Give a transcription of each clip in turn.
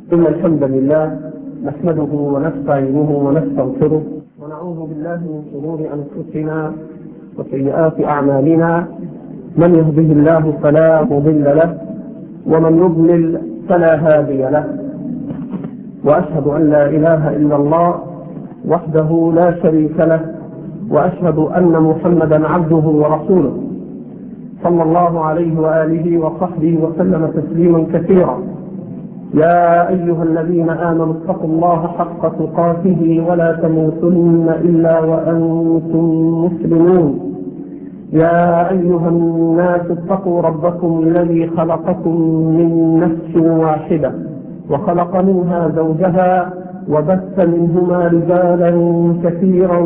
إن الحمد لله نحمده ونستعينه ونستغفره ونعوذ بالله من شرور أنفسنا وسيئات أعمالنا. من يهده الله فلا مضل له ومن يضلل فلا هادي له، وأشهد أن لا إله إلا الله وحده لا شريك له، وأشهد أن محمدا عبده ورسوله صلى الله عليه وآله وصحبه وسلم تسليما كثيرا. يا أيها الذين آمنوا اتقوا الله حق تقاته ولا تموتن إلا وأنتم مسلمون. يا أيها الناس اتقوا ربكم الذي خلقكم من نفس واحدة وخلق منها زوجها وبث منهما رجالا كثيرا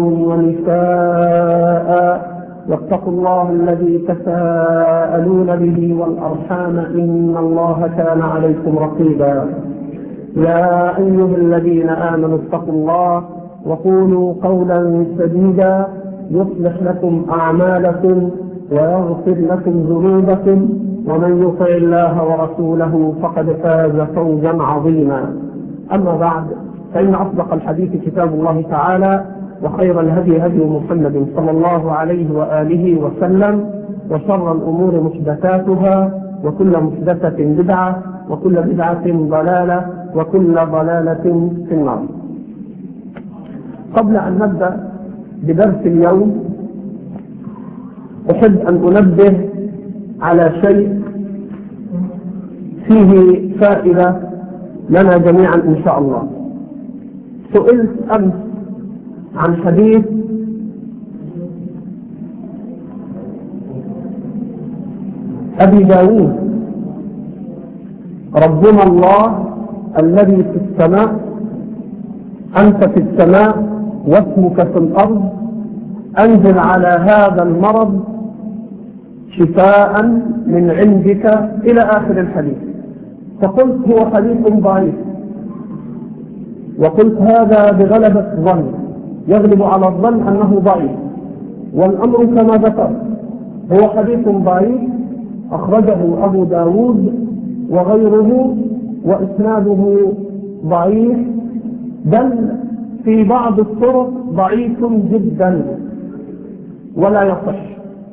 ونساء، واتقوا الله الذي تساءلون به والأرحام إن الله كان عليكم رقيبا. يا أيها الذين آمنوا اتقوا الله وقولوا قولا سديدا يصلح لكم أعمالكم ويغفر لكم ذنوبكم، ومن يطع الله ورسوله فقد فاز فوزا عظيما. أما بعد، فإن أصدق الحديث كتاب الله تعالى، وخير الهدي هدي محمد صلى الله عليه وآله وسلم، وشر الأمور محدثاتها، وكل محدثة بدعة، وكل بدعة ضلالة، وكل ضلالة في النار. قبل أن نبدأ بدرس اليوم أحب أن أنبه على شيء فيه فائدة لنا جميعا إن شاء الله. سئلت أمس عن حديث أبي داود: ربنا الله الذي في السماء، أنت في السماء واسمك في الأرض، أنزل على هذا المرض شفاء من عندك إلى آخر الحديث. فقلت هو حديث ضعيف، وقلت هذا بغلبة الظن، يغلب على الظن أنه ضعيف، والأمر كما ذكرت هو حديث ضعيف أخرجه أبو داود وغيره، وإسناده ضعيف، بل في بعض الطرق ضعيف جدا ولا يصح.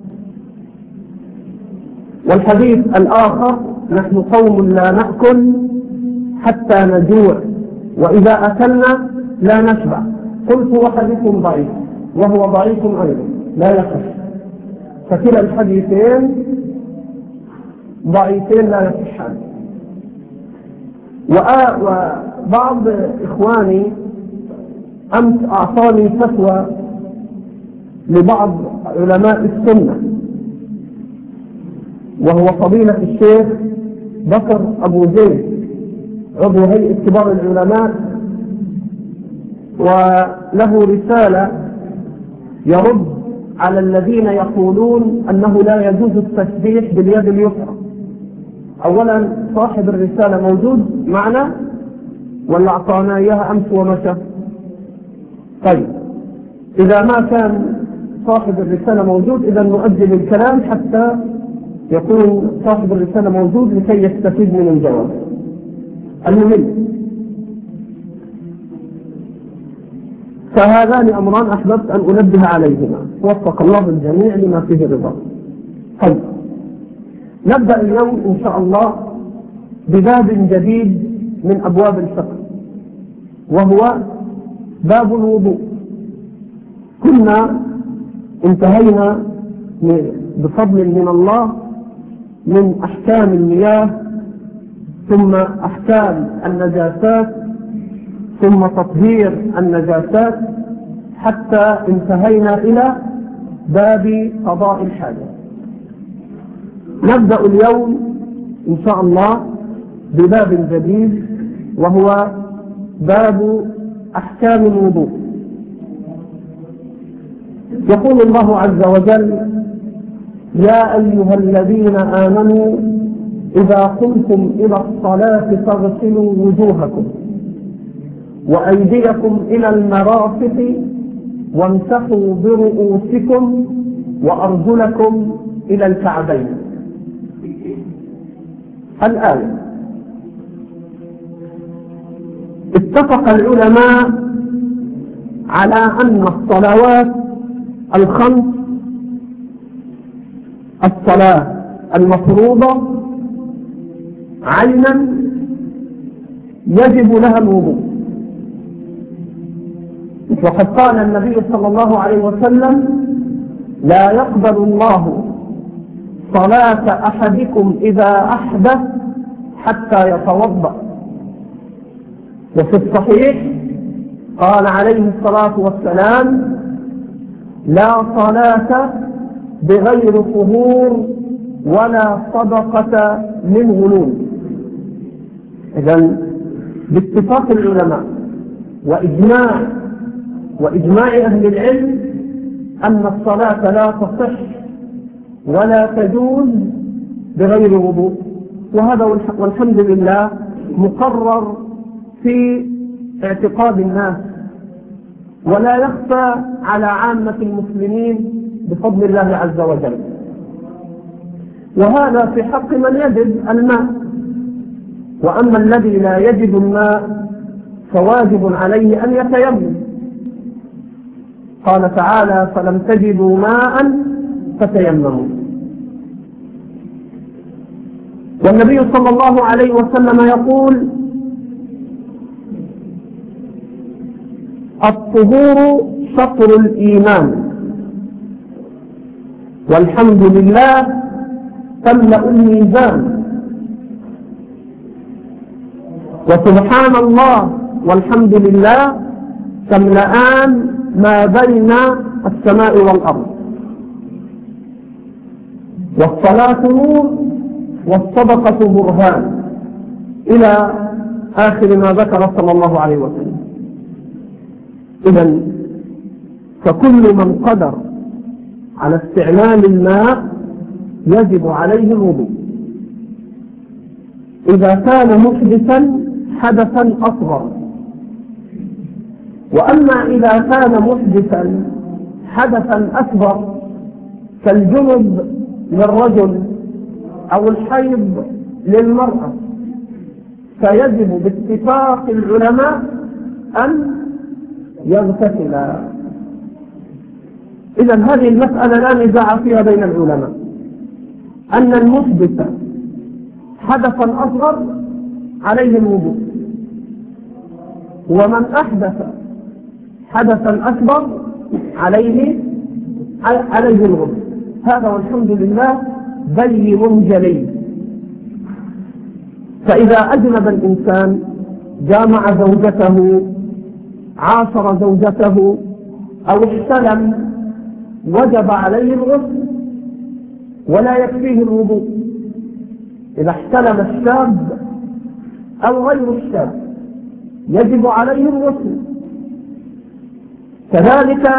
والحديث الآخر: نحن قوم لا نأكل حتى نجوع، وإذا أكلنا لا نشبع. قلت هو حديث ضعيف، وهو ضعيف أيضا لا يصح. فكلا الحديثين ضعيفين لا يصحان. وبعض إخواني أمس أعطاني فتوى لبعض علماء السنة، وهو فضيلة الشيخ بكر أبو زيد عضو هيئة كبار العلماء، وله رسالة يرد على الذين يقولون أنه لا يجوز التسبيح باليد اليسرى. أولا، صاحب الرسالة موجود معنا ولا أعطانا إياها أمس ومشى؟ طيب، إذا ما كان صاحب الرسالة موجود إذا نؤجل الكلام حتى يكون صاحب الرسالة موجود لكي يستفيد من الجواب. المهم، فهذان أمران أحببت أن أنبه عليهما، وفق الله الجميع لما فيه رضا. طيب، نبدأ اليوم إن شاء الله بباب جديد من أبواب الفقه، وهو باب الوضوء. كنا انتهينا بفضل من الله من أحكام المياه، ثم أحكام النجاسات، ثم تطهير النجاسات، حتى انتهينا إلى باب قضاء الحاجة. نبدأ اليوم إن شاء الله بباب جديد، وهو باب أحكام الوضوء. يقول الله عز وجل: يا أيها الذين آمنوا إذا قمتم إلى الصلاة فاغسلوا وجوهكم وأيديكم إلى المرافق وامسحوا برؤوسكم وأرجلكم إلى الكعبين. الآية. اتفق العلماء على أن الصلوات الخمس، الصلاة المفروضة عينا يجب لها الوضوء، وقد قال النبي صلى الله عليه وسلم: لا يقبل الله صلاة أحدكم إذا أحدث حتى يتوضأ. وفي الصحيح قال عليه الصلاة والسلام: لا صلاة بغير طهور ولا صدقة من غلول. إذن باتفاق العلماء وإجماع أهل العلم أن الصلاة لا تصح ولا تجوز بغير وضوء، وهذا والحمد لله مقرر في اعتقاد الناس، ولا يخفى على عامة المسلمين بفضل الله عز وجل. وهذا في حق من يجد الماء، وأما الذي لا يجد الماء فواجب عليه أن يتيمم. قال تعالى: فلم تجدوا ماء فتيمموا. والنبي صلى الله عليه وسلم يقول: الطهور شطر الإيمان، والحمد لله تملأ الميزان، وسبحان الله والحمد لله تملأان ما بين السماء والأرض، والصلاة نور والصدقة برهان، إلى آخر ما ذكر صلى الله عليه وسلم. إذن فكل من قدر على استعمال الماء يجب عليه الوضوء إذا كان محدثا حدثا أصغر. وأما إذا كان محدثا حدثا أكبر كالجنب للرجل أو الحيض للمرأة فيجب باتفاق العلماء أن يغتسلا. إذن هذه المسألة لا نزاع فيها بين العلماء، أن المحدث حدثا أصغر عليه الوضوء، ومن أحدث حدثا أكبر عليه الغسل. هذا والحمد لله بين جلي. فإذا أجنب الإنسان جامع زوجته، عاشر زوجته، أو احتلم، وجب عليه الغسل ولا يكفيه الوضوء. إذا احتلم الشاب أو غير الشاب يجب عليه الغسل. كذلك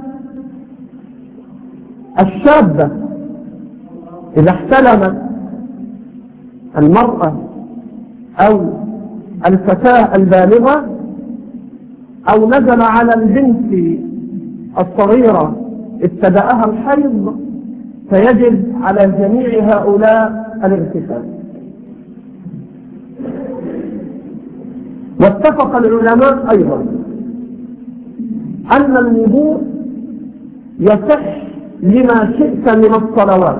الشابة إذا احتلمت المرأة أو الفتاة البالغة أو نزل على البنت الصغيرة ابتدأها الحيض فيجب على جميع هؤلاء الاغتسال. واتفق العلماء أيضا أن الوضوء يصح لما شئت من الصلوات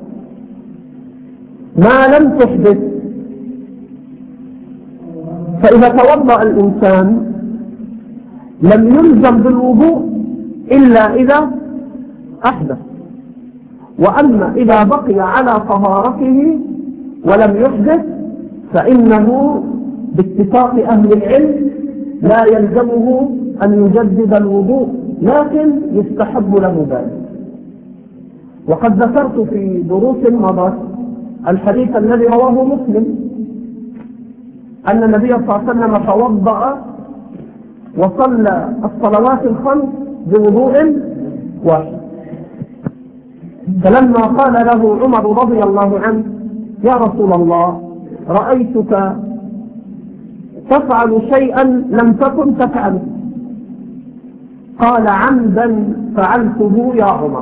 ما لم تحدث. فإذا توضأ الإنسان لم يلزم بالوضوء إلا إذا أحدث. وأما إذا بقي على طهارته ولم يحدث فإنه باتفاق أهل العلم لا يلزمه أن يجدد الوضوء، لكن يستحب له ذلك. وقد ذكرت في دروس مضت الحديث الذي رواه مسلم أن النبي صلى الله عليه وسلم توضأ وصلى الصلوات الخمس بوضوء واحد. فلما قال له عمر رضي الله عنه: يا رسول الله، رأيتك تفعل شيئا لم تكن تفعله، قال: عمدا فعلته يا عمر.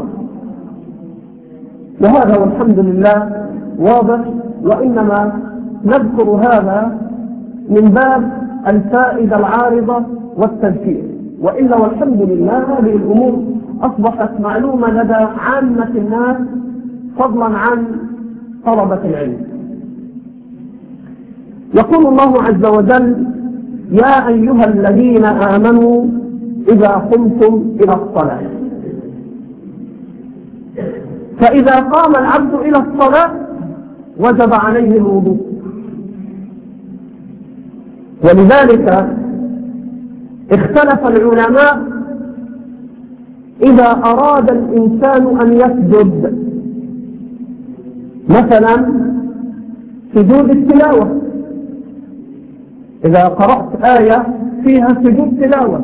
وهذا والحمد لله واضح، وإنما نذكر هذا من باب الفائدة العارضة والتذكير، وإلا والحمد لله هذه الأمور أصبحت معلومة لدى عامة الناس فضلا عن طلبة العلم. يقول الله عز وجل: يا أيها الذين آمنوا إذا قمتم إلى الصلاة. فإذا قام العبد إلى الصلاة وجب عليه الوضوء، ولذلك اختلف العلماء إذا أراد الإنسان أن يسجد، مثلا سجود التلاوة، إذا قرأت آية فيها سجود تلاوة،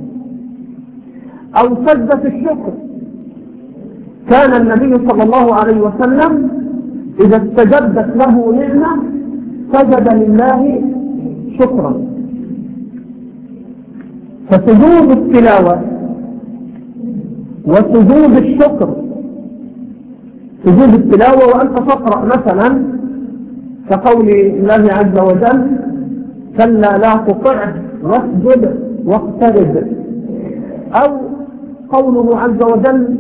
أو سجدة الشكر. كان النبي صلى الله عليه وسلم إذا استجدت له نعمة سجد لله شكرا. فسجود التلاوة وسجود الشكر، سجود التلاوة وأنت تقرأ مثلا كقول الله عز وجل: كلا لا تطعه واسجد واقترب، أو قوله عز وجل: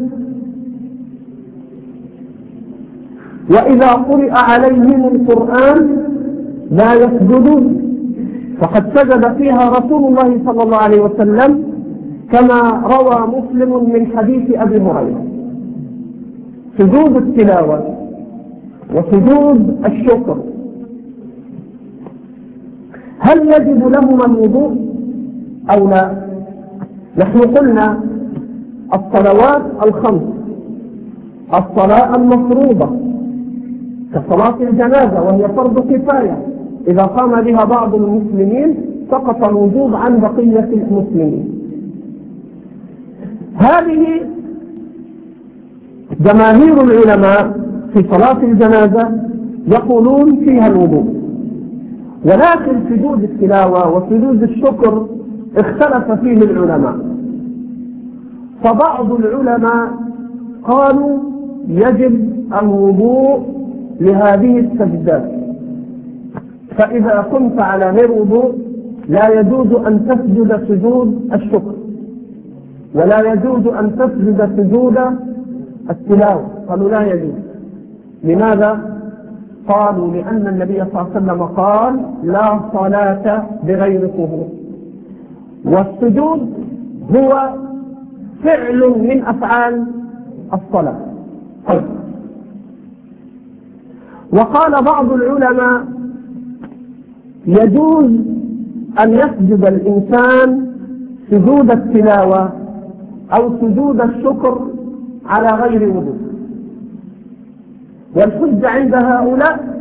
وإذا قرئ عليهم القرآن لا يسجدون، فقد سجد فيها رسول الله صلى الله عليه وسلم كما روى مسلم من حديث أبي هريرة. سجود التلاوة وسجود الشكر هل يجب لهما الوضوء أو لا؟ نحن قلنا الصلوات الخمس، الصلاة المفروضة كصلاة الجنازة وهي فرض كفاية، إذا قام بها بعض المسلمين سقط الوجوب عن بقية المسلمين. هذه جماهير العلماء في صلاة الجنازة يقولون فيها الوضوء، ولكن سجود التلاوة وسجود الشكر اختلف فيه العلماء. فبعض العلماء قالوا يجب الوضوء لهذه السجدات، فإذا كنت على غير وضوء لا يجوز أن تسجد سجود الشكر، ولا يجوز أن تسجد سجود التلاوة. قالوا لا يجوز. لماذا؟ قالوا لأن النبي صلى الله عليه وسلم قال: لا صلاة بغير طهور، والسجود هو فعل من أفعال الصلاة. طيب. وقال بعض العلماء: يجوز أن يسجد الإنسان سجود التلاوة أو سجود الشكر على غير وضوء، والحجة عند هؤلاء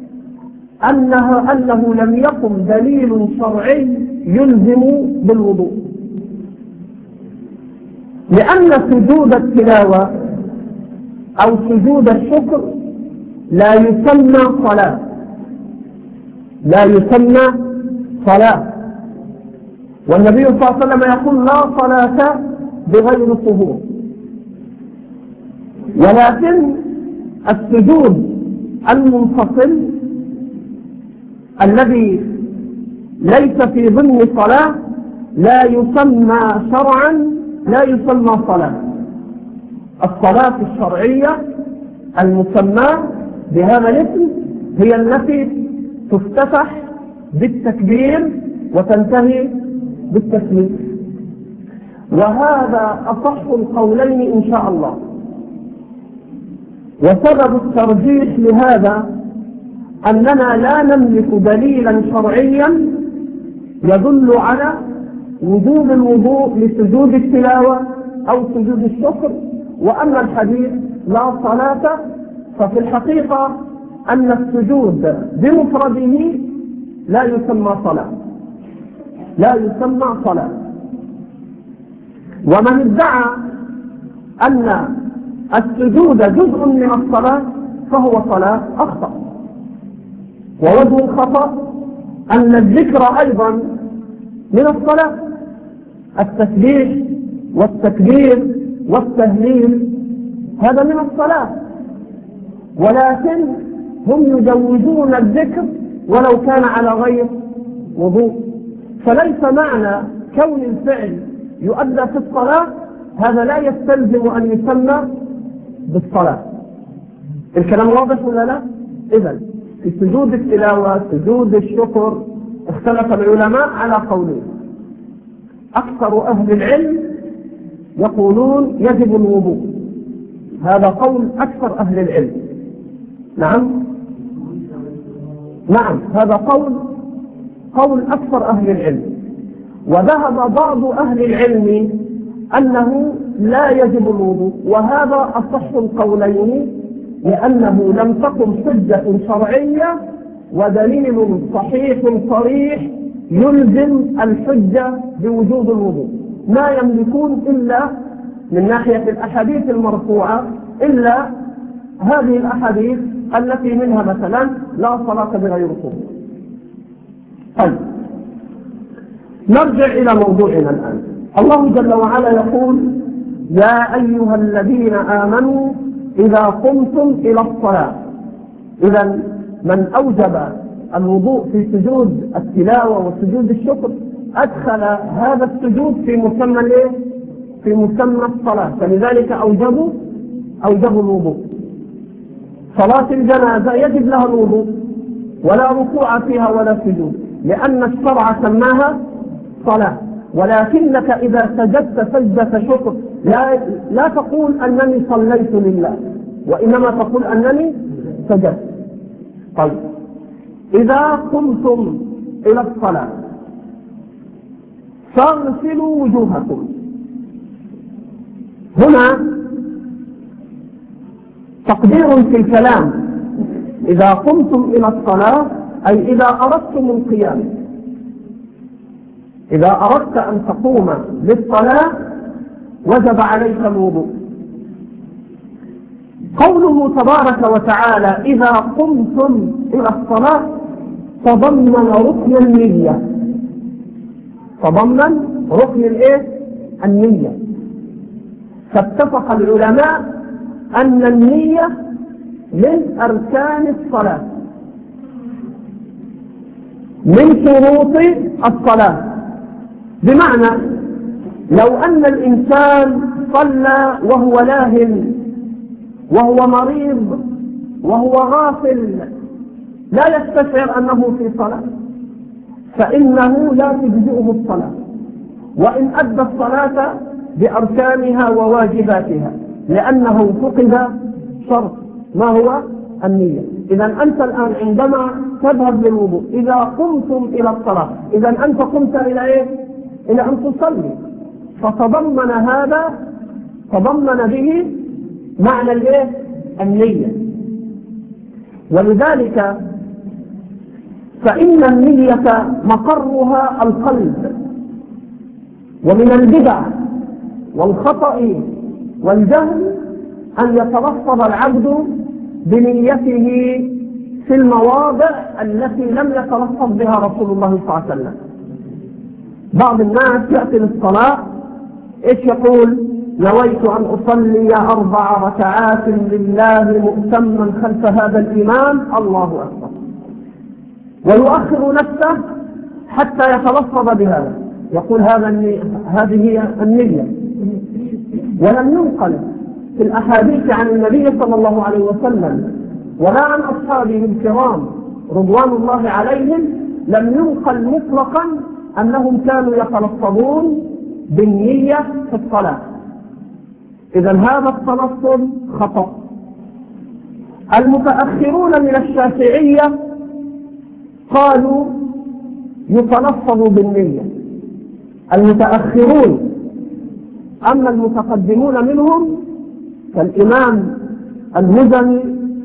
أنه لم يقم دليل شرعي يلزم بالوضوء، لأن سجود التلاوة أو سجود الشكر لا يسمى صلاة، لا يسمى صلاة، والنبي صلى الله عليه وسلم يقول: لا صلاة بغير طهور. ولكن السجود المنفصل الذي ليس في ضمن صلاة لا يسمى شرعا، لا يسمى صلاة. الصلاة الشرعية المسماة بهذا الاسم هي التي تفتتح بالتكبير وتنتهي بالتسليم، وهذا أصح القولين إن شاء الله. وسبب الترجيح لهذا أننا لا نملك دليلا شرعيا يدل على وجوب الوضوء لسجود التلاوة أو سجود الشكر. وأما الحديث لا صلاة ففي الحقيقة أن السجود بمفرده لا يسمى صلاة، لا يسمى صلاة. ومن ادعى أن السجود جزء من الصلاة فهو صلاة أخطأ. ووجه الخطأ أن الذكر أيضا من الصلاة، التسبيح والتكبير والتهليل هذا من الصلاة، ولكن هم يجوزون الذكر ولو كان على غير وضوء. فليس معنى كون الفعل يؤدى في الصلاة هذا لا يستلزم أن يسمى بالصلاة. الكلام واضح ولا لا؟ إذن في سجود التلاوة سجود الشكر اختلف العلماء على قولين. أكثر أهل العلم يقولون يجب الوضوء، هذا قول أكثر أهل العلم. نعم هذا قول أكثر أهل العلم. وذهب بعض أهل العلم أنه لا يجب الوضوء، وهذا أصح القولين، لأنه لم تقم حجة شرعية ودليل صحيح صريح يلزم الحجة بوجوب الوضوء. ما يملكون إلا من ناحية الأحاديث المرفوعة إلا هذه الأحاديث التي منها مثلا لا صلاة بغير وضوء. طيب نرجع إلى موضوعنا الآن. الله جل وعلا يقول: يا أيها الذين آمنوا إذا قمتم إلى الصلاة. إذن من أوجب الوضوء في سجود التلاوة وسجود الشكر أدخل هذا السجود في مسمى الصلاة، فلذلك أوجبوا الوضوء. صلاة الجنازة يجب لها الوضوء ولا ركوع فيها ولا سجود، لأن الشرع سماها صلاة. ولكنك إذا سجدت سجدة شكر لا تقول أنني صليت لله، وإنما تقول أنني سجدت. طيب إذا قمتم إلى الصلاة فاغسلوا وجوهكم. هنا تقدير في الكلام: إذا قمتم إلى الصلاة أي إذا أردتم القيام. إذا أردت أن تقوم للصلاة وجب عليك الوضوء. قوله تبارك وتعالى إذا قمتم إلى الصلاة تضمن ركن النية، تضمن ركن النية. فاتفق العلماء أن النية من أركان الصلاة، من شروط الصلاة. بمعنى لو أن الإنسان صلى وهو لاهٍ وهو مريض وهو غافل لا يستشعر أنه في صلاة، فإنه لا تجزئه الصلاة وإن أدى الصلاة بأركانها وواجباتها، لأنه فقد شرط ما هو النية. إذا أنت الآن عندما تذهب للوضوء إذا قمتم إلى الصلاة، إذا أنت قمت إلى إلى أن تصلي، فتضمن هذا تضمن به معنى النية. ولذلك فإن النية مقرها القلب. ومن البدع والخطأ والجهل أن يتلفظ العبد بنيته في المواضع التي لم يتلفظ بها رسول الله صلى الله عليه وسلم. بعض الناس يأتي للصلاة إيش يقول؟ نويت أن أصلي 4 ركعات لله مؤتما خلف هذا الإمام، الله أكبر، ويؤخر نفسه حتى يتلفظ بهذا، يقول هذه هي النية. ولم ينقل في الأحاديث عن النبي صلى الله عليه وسلم ولا عن أصحابه الكرام رضوان الله عليهم، لم ينقل مطلقا أنهم كانوا يتلفظون بالنية في الصلاة. إذا هذا التلفظ خطأ. المتأخرون من الشافعية قالوا يتلفظ بالنية المتأخرون، أما المتقدمون منهم كالإمام المزني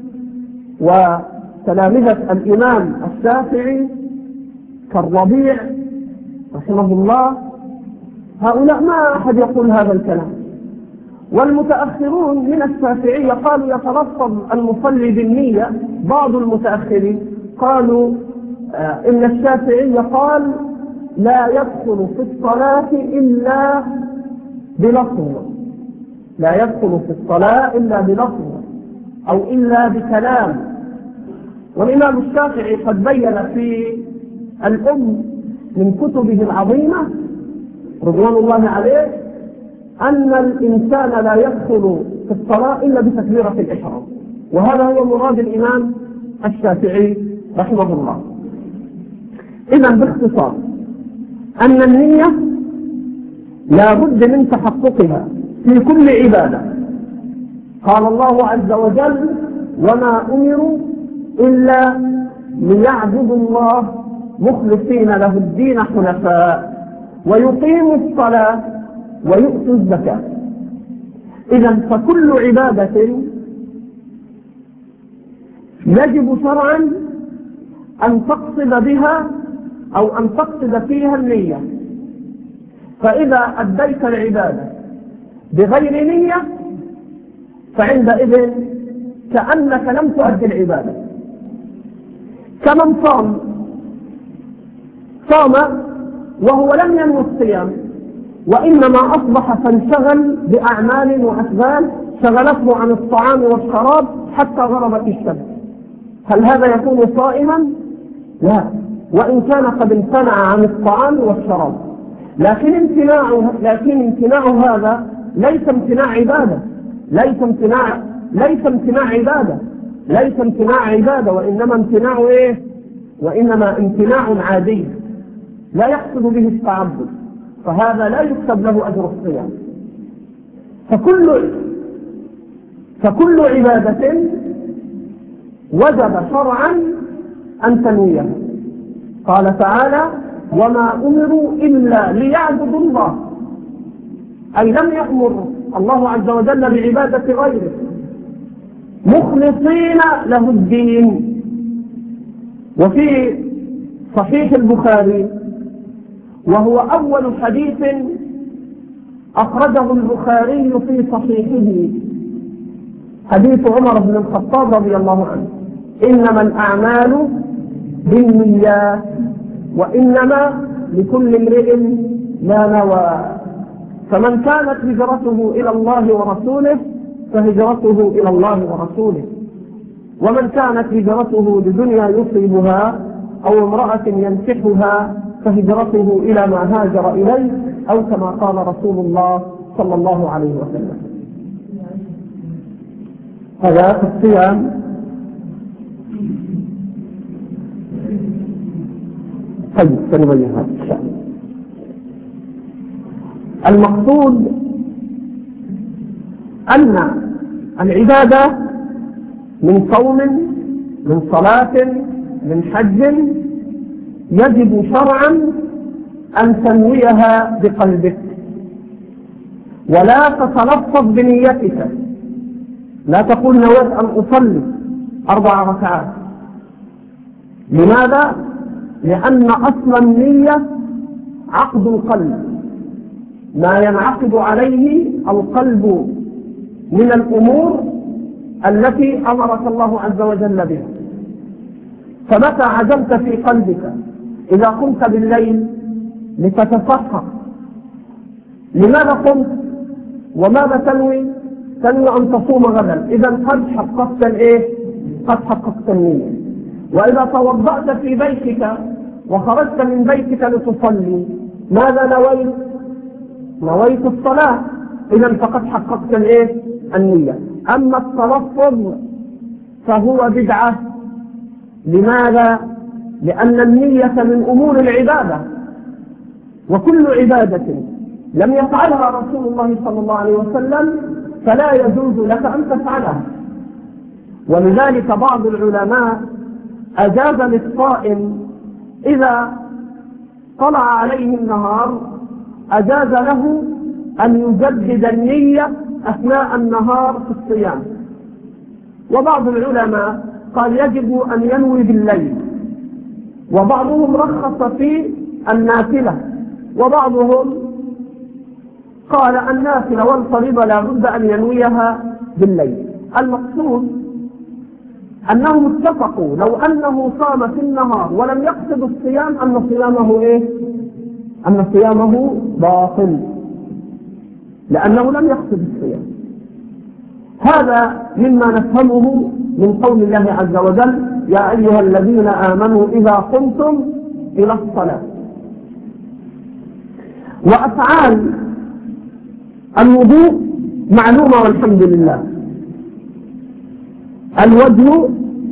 وتلامذة الإمام الشافعي كالربيع رحمه الله، هؤلاء ما أحد يقول هذا الكلام. والمتأخرون من الشافعية قالوا يتلفظ المصلي بالنية. بعض المتأخرين قالوا إن الشافعي قال لا يدخل في الصلاة إلا بلفظ، لا يدخل في الصلاة إلا بلفظ أو إلا بكلام. والإمام الشافعي قد بين في الأم من كتبه العظيمة رضوان الله عليه أن الإنسان لا يدخل في الصلاة إلا بتكبيرة الإحرام، وهذا هو مراد الإمام الشافعي رحمه الله. إذا باختصار أن النية لا بد من تحققها في كل عبادة. قال الله عز وجل: وما أمروا إلا ليعبدوا الله مخلصين له الدين حنفاء ويقيموا الصلاة ويؤتوا الزكاة. إذا فكل عبادة يجب شرعا أن تقصد بها أو أن تقصد فيها النية، فإذا أديت العبادة بغير نية فعندئذ كأنك لم تؤدي العبادة. كمن صام وهو لم ينوي الصيام وإنما أصبح فانشغل بأعمال وأشغال شغلته عن الطعام والشراب حتى غربت الشمس، هل هذا يكون صائما؟ لا، وإن كان قد امتنع عن الطعام والشراب، لكن امتناع هذا ليس امتناع عبادة، ليس امتناع عبادة، وإنما امتناع إيه؟ وإنما امتناع عادي لا يحصل به التعبد، فهذا لا يكتب له أجر الصيام. فكل عبادة وجب شرعا أن تنويها. قال تعالى: وما أمروا إلا ليعبدوا الله، أي لم يأمر الله عز وجل بعبادة غيره مخلصين له الدين. وفي صحيح البخاري، وهو أول حديث أخرجه البخاري في صحيحه، حديث عمر بن الخطاب رضي الله عنه: إنما الأعمال بالنيات وإنما لكل امرئ ما نوى، فمن كانت هجرته إلى الله ورسوله فهجرته إلى الله ورسوله، ومن كانت هجرته لدنيا يصيبها أو امرأة ينكحها فهجرته إلى ما هاجر إليه، أو كما قال رسول الله صلى الله عليه وسلم. هذا في الصيام. طيب سنبين هذا الشأن. المقصود أن العبادة من صوم، من صلاة، من حج يجب شرعا أن تنويها بقلبك ولا تتلفظ بنيتك. لا تقول نويت أن أصلي 4 ركعات. لماذا؟ لأن أصل النية عقد القلب، ما ينعقد عليه القلب من الأمور التي أمرك الله عز وجل بها. فمتى عزمت في قلبك إذا قمت بالليل لتتصحى، لماذا قمت وماذا تنوي؟ تنوي أن تصوم غدا، إذا قد حققت الإيه؟ قد حققت النية. وإذا توضأت في بيتك وخرجت من بيتك لتصلي، ماذا نويت؟ نويت الصلاة، إذا فقد حققت الإيه؟ النية. أما التلفظ فهو بدعة. لماذا؟ لأن النية من أمور العبادة، وكل عبادة لم يفعلها رسول الله صلى الله عليه وسلم فلا يجوز لك أن تفعلها. ولذلك بعض العلماء أجاز للصائم إذا طلع عليه النهار أجاز له أن يجدد النية أثناء النهار في الصيام. وبعض العلماء قال يجب أن ينوي بالليل، وبعضهم رخص في النافلة، وبعضهم قال النافلة والفريضة لا بد أن ينويها بالليل. المقصود أنهم اتفقوا لو أنه صام في النهار ولم يقصد الصيام أن صيامه إيه؟ أن صيامه باطل، لأنه لم يقصد الصيام. هذا مما نفهمه من قول الله عز وجل: يا أيها الذين آمنوا إذا قمتم إلى الصلاة وأفعال الوضوء معلومة والحمد لله. الوجه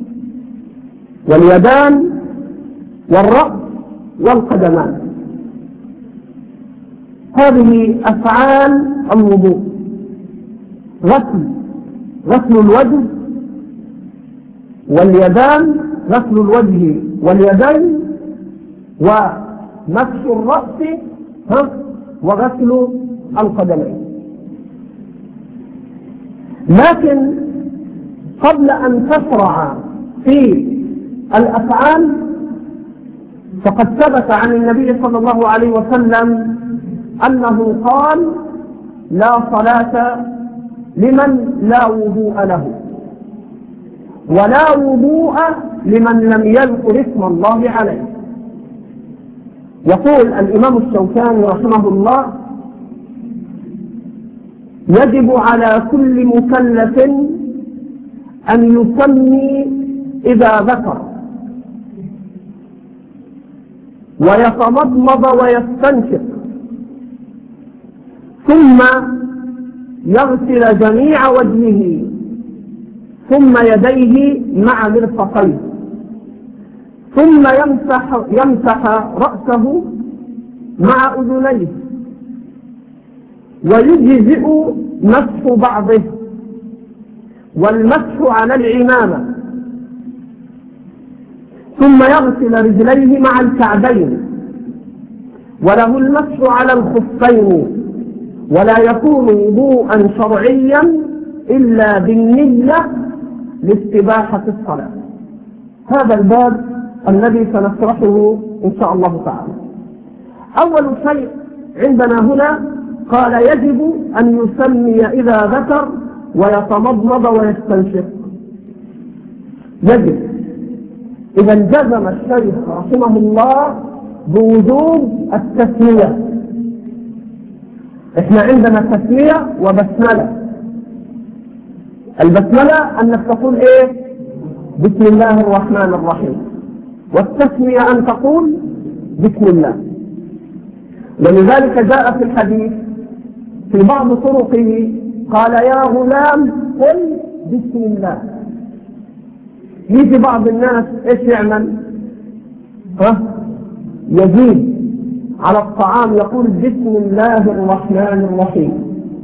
واليدان والرأس والقدمان، هذه أفعال الوضوء. غسل الوجه واليدان، غسل الوجه واليدين، ومسح الرأس وغسل القدمين. لكن قبل أن تشرع في الأفعال فقد ثبت عن النبي صلى الله عليه وسلم أنه قال: لا صلاة لمن لا وضوء له، ولا وضوء لمن لم يذكر اسم الله عليه. يقول الإمام الشوكاني رحمه الله: يجب على كل مكلف أن يسمي إذا ذكر، ويتمضمض ويستنشق، ثم يغسل جميع وجهه، ثم يديه مع مرفقيه، ثم يمسح رأسه مع أذنيه، ويجزئ مسح بعضه، والمسح على العمامة، ثم يغسل رجليه مع الكعبين، وله المسح على الخفين، ولا يكون وضوءا شرعيا إلا بالنية لاستباحة الصلاة. هذا الباب الذي سنشرحه إن شاء الله تعالى. أول شيء عندنا هنا قال: يجب أن يسمي إذا ذكر ويتمضمض ويستنشق. يجب. إذا جزم الشيخ رحمه الله بوجوب التسمية. إحنا عندنا تسمية وبسملة. البسملة أنك تقول إيه؟ بسم الله الرحمن الرحيم. والتسمية أن تقول بسم الله. ولذلك جاء في الحديث في بعض طرقه قال: يا غلام قل بسم الله. يجي بعض الناس ايش يعمل؟ يزيد على الطعام، يقول بسم الله الرحمن الرحيم.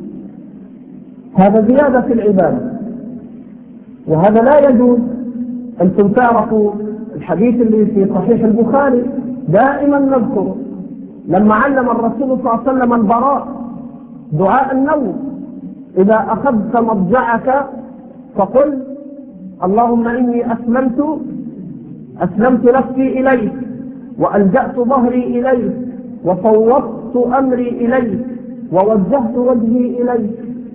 هذا زيادة في العبادة، وهذا لا يجوز. أنتم تعرفوا الحديث اللي في صحيح البخاري دائما نذكره، لما علم الرسول صلى الله عليه وسلم البراء دعاء النوم: إذا أخذت مضجعك فقل اللهم إني أسلمت نفسي إليك، وألجأت ظهري إليك، وفوضت أمري إليك، ووجهت وجهي إليك،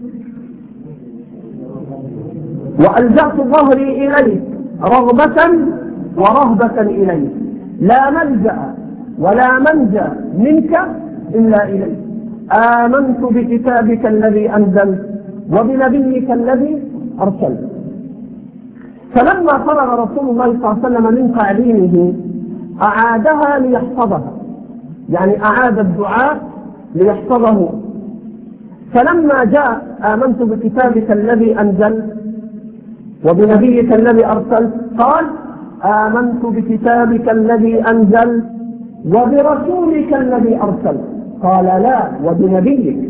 وألجأت ظهري إليك رغبة ورهبة إليك، لا ملجأ ولا منجا منك إلا إليك، آمنت بكتابك الذي أنزلت وبنبيك الذي أرسلت. فلما فرغ رسول الله صلى الله عليه وسلم من تعليمه أعادها ليحفظها، يعني أعاد الدعاء ليحفظه. فلما جاء آمنت بكتابك الذي أنزلت وبنبيك الذي أرسلت قال: آمنت بكتابك الذي أنزلت وبرسولك الذي أرسلت. قال: لا، وبنبيك.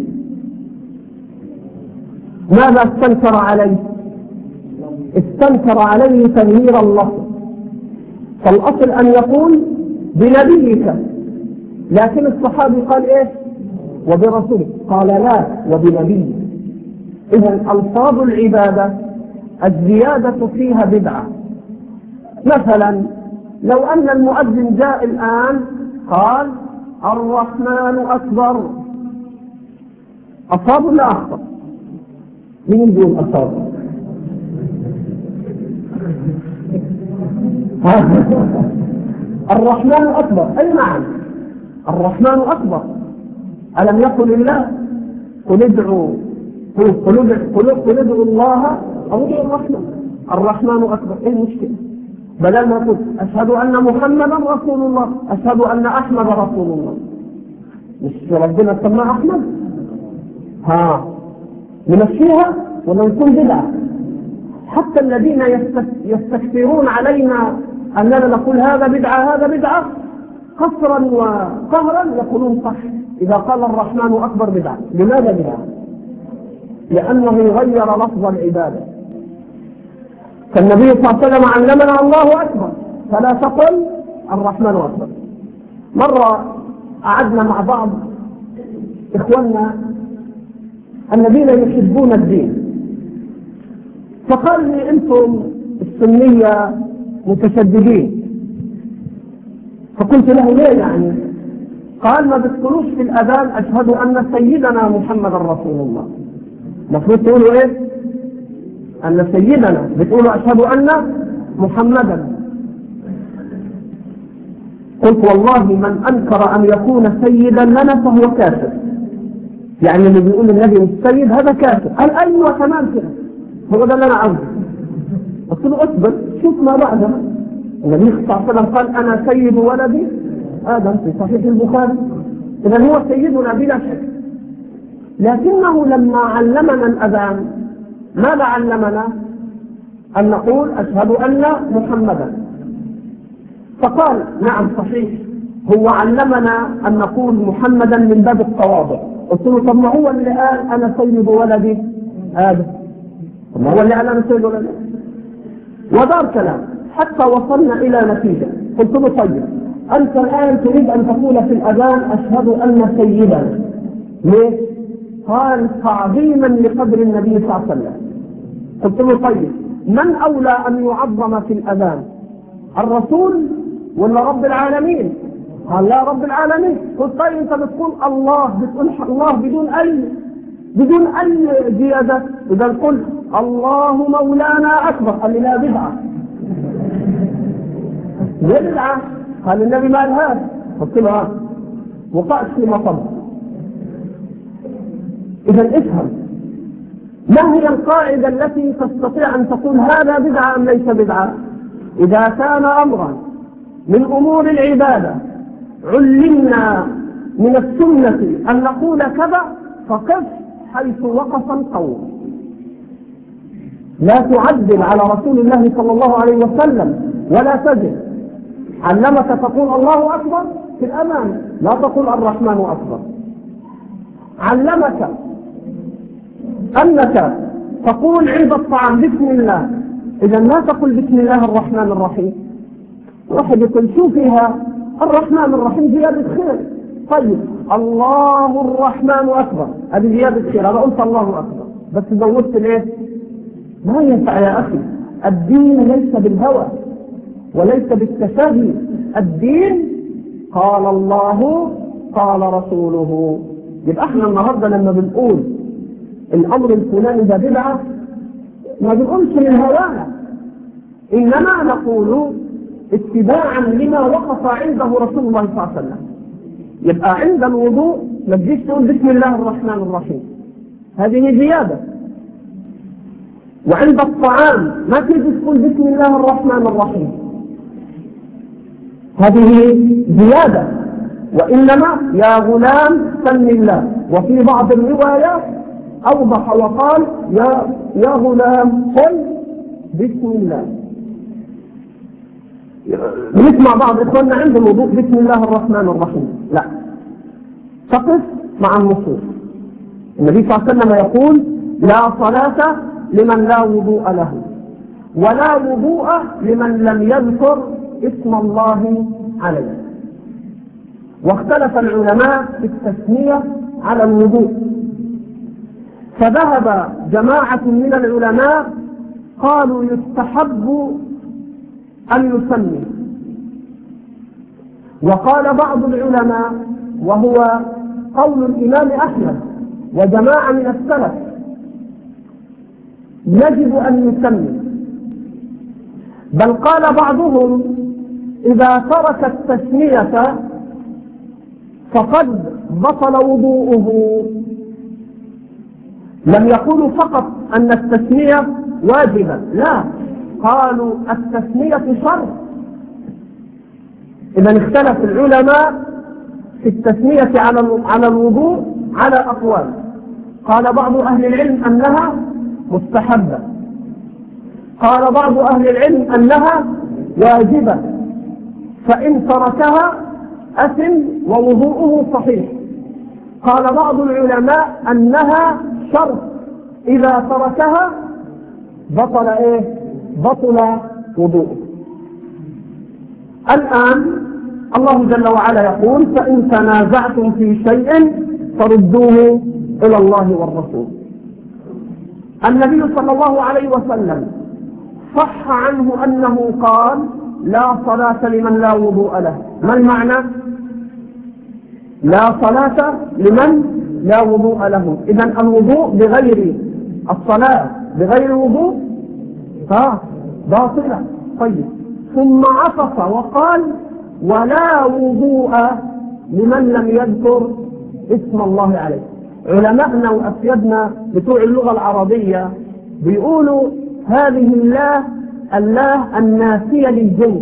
ماذا استنكر عليه؟ استنكر عليه تغيير اللفظ. فالأصل أن يقول بنبيك، لكن الصحابي قال إيه؟ وبرسولك. قال: لا، وبنبيك. إذن ألفاظ العبادة الزيادة فيها بدعة. مثلا لو أن المؤذن جاء الآن قال: الرحمن أكبر، أصاب ولا أخطأ؟ مين يقول أصاب؟ الرحمن أكبر، أي نعم الرحمن أكبر. ألم يقل الله قل ادعوا الله أو ادعوا الرحمن؟ الرحمن أكبر. إيه المشكلة؟ بدل ما تقول أشهد أن محمدا رسول الله، أشهد أن أحمد رسول الله. مش ربنا سماه أحمد؟ نمشيها ولا نكون بدعة؟ حتى الذين يستكثرون علينا أننا نقول هذا بدعة هذا بدعة قصرا وقهرا يقولون صح، إذا قال الرحمن أكبر بدعة. لماذا بدعة؟ لأنه غير لفظ العبادة. فالنبي صلى الله عليه وسلم علمنا الله أكبر، فلا تقل الرحمن أكبر. مرة قعدنا مع بعض إخواننا الذين يحبون الدين، فقال لي أنتم السنية متشددين، فقلت له ليه يعني؟ قال ما بتقولوش في الأذان أشهد أن سيدنا محمد رسول الله، المفروض تقولوا إيه؟ أن سيدنا، بتقولوا أشهد أن محمدا. قلت والله من أنكر أن يكون سيدا لنا فهو كافر، يعني اللي بيقول النبي السيد هذا كافر. قال أيوة تمام كده، هو ده اللي أنا عاوزه. قلت له اصبر شوف ما بعدها. النبي صلى الله عليه وسلم قال أنا سيد ولدي آدم في صحيح البخاري، إذا هو سيدنا بلا شك. لكنه لما علمنا الأذان ماذا علمنا؟ أن نقول أشهد أن محمدا. فقال نعم صحيح، هو علمنا أن نقول محمدا من باب التواضع. قلت له طب ما هو اللي قال أنا سيد ولدي آدم، ما هو اللي قال أنا سيد ولدي؟ ودار كلام حتى وصلنا إلى نتيجة. قلت له طيب أنت الآن تريد أن تقول في الأذان أشهد أن سيدا، ليه؟ قال تعظيما لقدر النبي صلى الله عليه وسلم. قلت له طيب من أولى أن يعظم في الأذان، الرسول ولا رب العالمين؟ قال لا رب العالمين. قلت طيب أنت بتقول الله، بتقول الله بدون أي زيادة، إذا قلت الله مولانا أكبر. قال لي لا بدعة. ليه بدعة؟ قال النبي ما قالهاش. قلت له وقعت في مطب. إذا افهم ما هي القاعدة التي تستطيع أن تقول هذا بدعة أم ليس بدعة؟ إذا كان أمرا من أمور العبادة علمنا من السنة أن نقول كذا فقف حيث وقف القول، لا تعدل على رسول الله صلى الله عليه وسلم ولا تزل. علمك تقول الله أكبر في الأمان، لا تقول الرحمن أكبر. علمك أنك تقول عند الطعام بسم الله، إذا لا تقول بسم الله الرحمن الرحيم. واحد يقول شو فيها الرحمن الرحيم زيادة خير. طيب الله الرحمن أكبر هذه زيادة خير، أنا قلت الله أكبر بس زودت ليه؟ ما ينفع يا أخي. الدين ليس بالهوى وليس بالتشهي، الدين قال الله قال رسوله. يبقى احنا النهارده لما بنقول الأمر الفلاني ده بدعة ما بنقولش من هوانا، إنما نقول اتباعا لما وقف عنده رسول الله صلى الله عليه وسلم. يبقى عند الوضوء ما تجيش تقول بسم الله الرحمن الرحيم، هذه زيادة. وعند الطعام ما تجي تقول بسم الله الرحمن الرحيم، هذه زيادة. وإنما يا غلام سم الله. وفي بعض الروايات أوضح وقال يا غلام قل بسم الله. نسمع بعض إخواننا عند الوضوء بسم الله الرحمن الرحيم، لا، تقف مع النصوص. النبي صلى الله عليه وسلم يقول لا صلاة لمن لا وضوء له، ولا وضوء لمن لم يذكر اسم الله عليه. واختلف العلماء في التسمية على الوضوء، فذهب جماعة من العلماء قالوا يستحب أن يسمي، وقال بعض العلماء وهو قول الإمام أحمد وجماعة من السلف يجب أن يسمي، بل قال بعضهم إذا ترك التسمية فقد بطل وضوءه. لم يقولوا فقط أن التسمية واجبة، لا، قالوا التسمية شرط. إذا اختلف العلماء في التثنية على الوضوء على أقوال. قال بعض أهل العلم أنها مستحبة، قال بعض أهل العلم أنها واجبة، فإن تركها أثم ووضوءه صحيح. قال بعض العلماء أنها شرط، إذا تركها بطل بطل وضوءه. الآن الله جل وعلا يقول: فإن تنازعتم في شيء فردوه إلى الله والرسول. النبي صلى الله عليه وسلم صح عنه أنه قال: لا صلاة لمن لا وضوء له. ما المعنى؟ لا صلاة لمن لا وضوء له. إذن الوضوء بغير الصلاة بغير وضوء باطلة. طيب، ثم عطف وقال: ولا وضوء لمن لم يذكر اسم الله عليه. علماءنا وأسيادنا بتوع اللغة العربية بيقولوا هذه الله النافية للجنس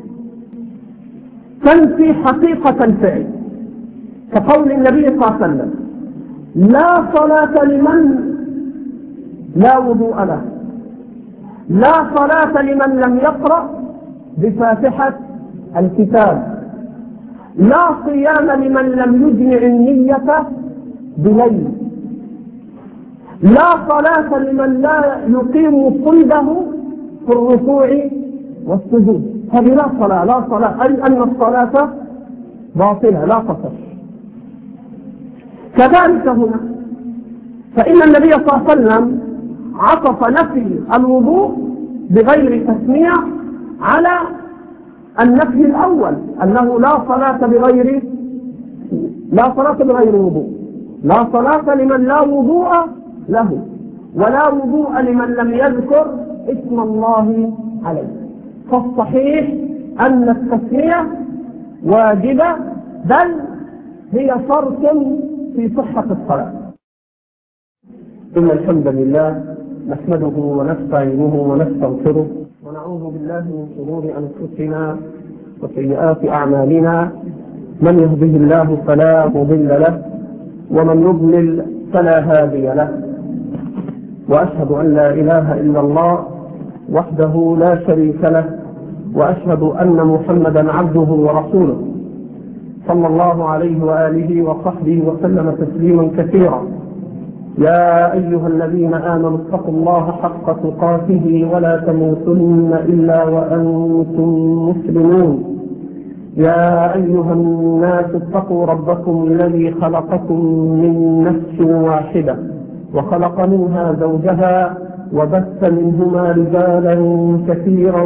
تنفي حقيقة الفعل، كقول النبي صلى الله عليه وسلم: لا صلاة لمن لا وضوء له، لا صلاة لمن لم يقرأ بفاتحة الكتاب، لا صيام لمن لم يجمع النية بليل، لا صلاة لمن لا يقيم صلبه في الركوع والسجود. هذه لا صلاة، أي أن الصلاة باطلة لا تصح. كذلك هنا، فإن النبي صلى الله عليه وسلم عطف نفي الوضوء بغير تسمية على النفي الأول، أنه لا صلاة بغير وضوء، لا صلاة لمن لا وضوء له، ولا وضوء لمن لم يذكر اسم الله عليه. فالصحيح أن التسمية واجبة، بل هي شرط في صحة الصلاة. إن الحمد لله نحمده ونستعينه ونستغفره ونعوذ بالله من شرور أنفسنا وسيئات أعمالنا. من يهده الله فلا مضل له، ومن يضلل فلا هادي له. وأشهد أن لا إله إلا الله وحده لا شريك له، وأشهد أن محمدا عبده ورسوله صلى الله عليه وآله وصحبه وسلم تسليما كثيرا. يا أيها الذين آمنوا اتقوا الله حق تقاته ولا تموتن إلا وأنتم مسلمون. يا أيها الناس اتقوا ربكم الذي خلقكم من نفس واحدة وخلق منها زوجها وبث منهما رجالا كثيرا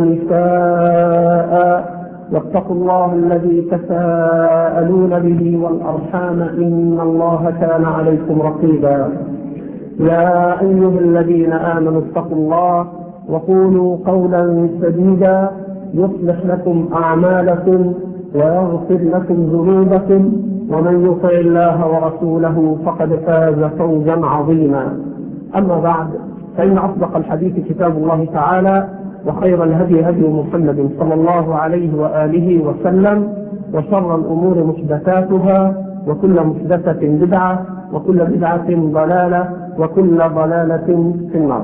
ونساء، واتقوا الله الذي تساءلون به والأرحام إن الله كان عليكم رقيبا. يا أيها الذين آمنوا اتقوا الله وقولوا قولا سديدا يصلح لكم أعمالكم ويغفر لكم ذنوبكم، ومن يطع الله ورسوله فقد فاز فوزا عظيما. أما بعد، فإن أصدق الحديث كتاب الله تعالى، وخير الهدي هدي محمد صلى الله عليه وآله وسلم، وشر الأمور محدثاتها، وكل محدثة بدعة، وكل بدعة ضلالة، وكل ضلالة في النار.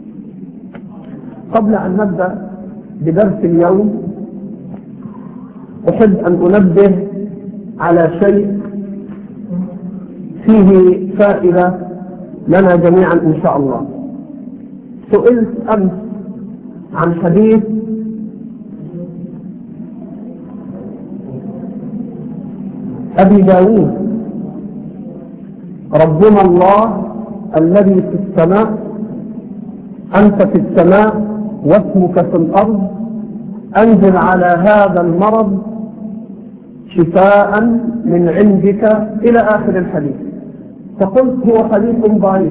قبل أن نبدأ بدرس اليوم أحب أن أنبه على شيء فيه فائدة لنا جميعا إن شاء الله. سئلت أمس عن حديث أبي داود: ربنا الله الذي في السماء، أنت في السماء واسمك في الأرض، أنزل على هذا المرض شفاء من عندك إلى آخر الحديث. فقلت هو حديث ضعيف،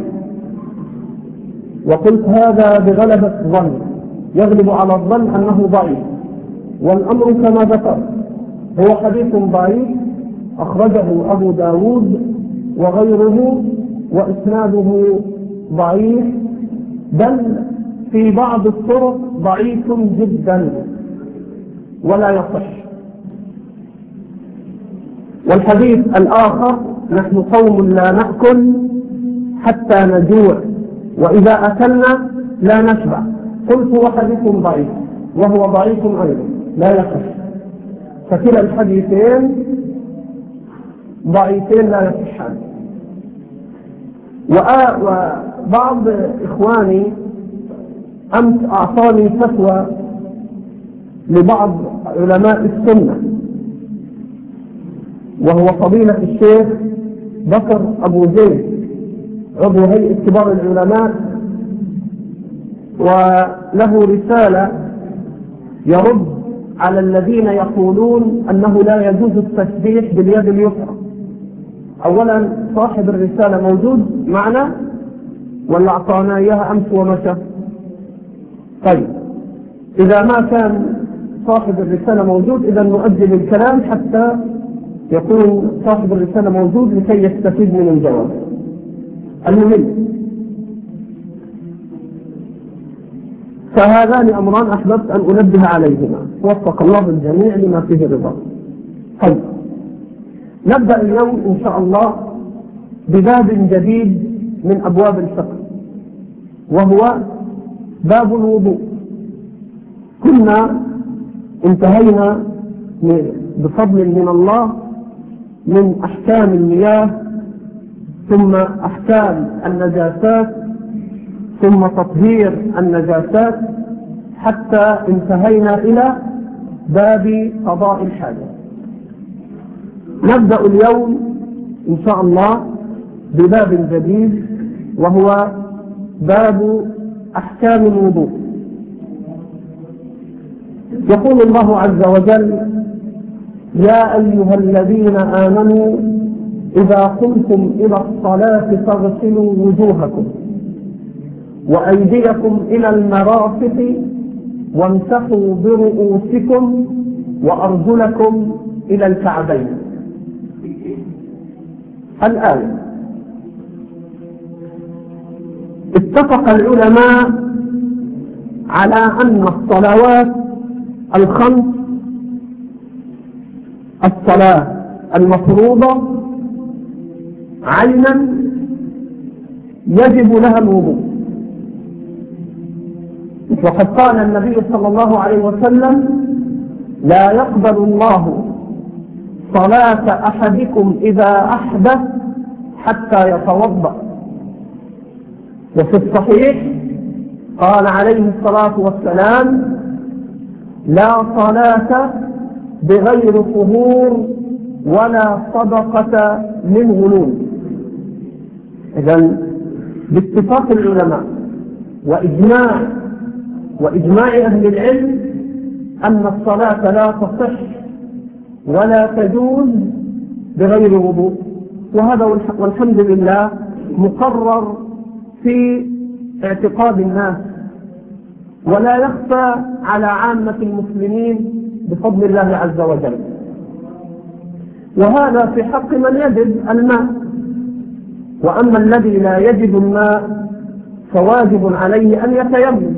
وقلت هذا بغلبة الظن، يغلب على الظن أنه ضعيف، والأمر كما ذكر هو حديث ضعيف أخرجه أبو داود وغيره، وإسناده ضعيف، بل في بعض الطرق ضعيف جدا ولا يصح. والحديث الآخر: نحن قوم لا نأكل حتى نجوع، وإذا أكلنا لا نشبع. قلت: وحديث ضعيف، وهو ضعيف أيضا لا يصح. فكلا الحديثين ضعيفين لا يصحان. وبعض إخواني أمس أعطاني فتوى لبعض علماء السنة، وهو فضيلة الشيخ بكر أبو زيد عضو هيئة كبار العلماء، وله رسالة يرد على الذين يقولون أنه لا يجوز التسبيح باليد اليسرى. أولا، صاحب الرسالة موجود معنا ولا أعطانا إياها أمس ومشى؟ طيب، إذا ما كان صاحب الرسالة موجود إذا نؤجل الكلام حتى يكون صاحب الرسالة موجود لكي يستفيد من الجواب. المهم، فهذان أمران أحببت أن أنبه عليهما، وفق الله الجميع لما فيه رضا. طيب، نبدأ اليوم إن شاء الله بباب جديد من أبواب الفقه، وهو باب الوضوء. كنا انتهينا بفضل من الله من أحكام المياه، ثم أحكام النجاسات، ثم تطهير النجاسات، حتى انتهينا إلى باب قضاء الحاجة. نبدأ اليوم إن شاء الله بباب جديد، وهو باب أحكام الوضوء. يقول الله عز وجل: يا أيها الذين آمنوا إذا قمتم إلى الصلاة فاغسلوا وجوهكم وأيديكم إلى المرافق وامسحوا برؤوسكم وأرجلكم إلى الكعبين. الآية. اتفق العلماء على أن الصلوات الخمس، الصلاة المفروضة عينا يجب لها الوضوء، وقد قال النبي صلى الله عليه وسلم: لا يقبل الله صلاة أحدكم إذا أحدث حتى يتوضأ. وفي الصحيح قال عليه الصلاة والسلام: لا صلاة بغير طهور ولا صدقة من غلول. إذن باتفاق العلماء وإجماع أهل العلم أن الصلاة لا تصح ولا تجوز بغير وضوء، وهذا والحمد لله مقرر في اعتقاد الناس، ولا يخفى على عامة المسلمين بفضل الله عز وجل. وهذا في حق من يجد الماء، وأما الذي لا يجد الماء فواجب عليه أن يتيمم.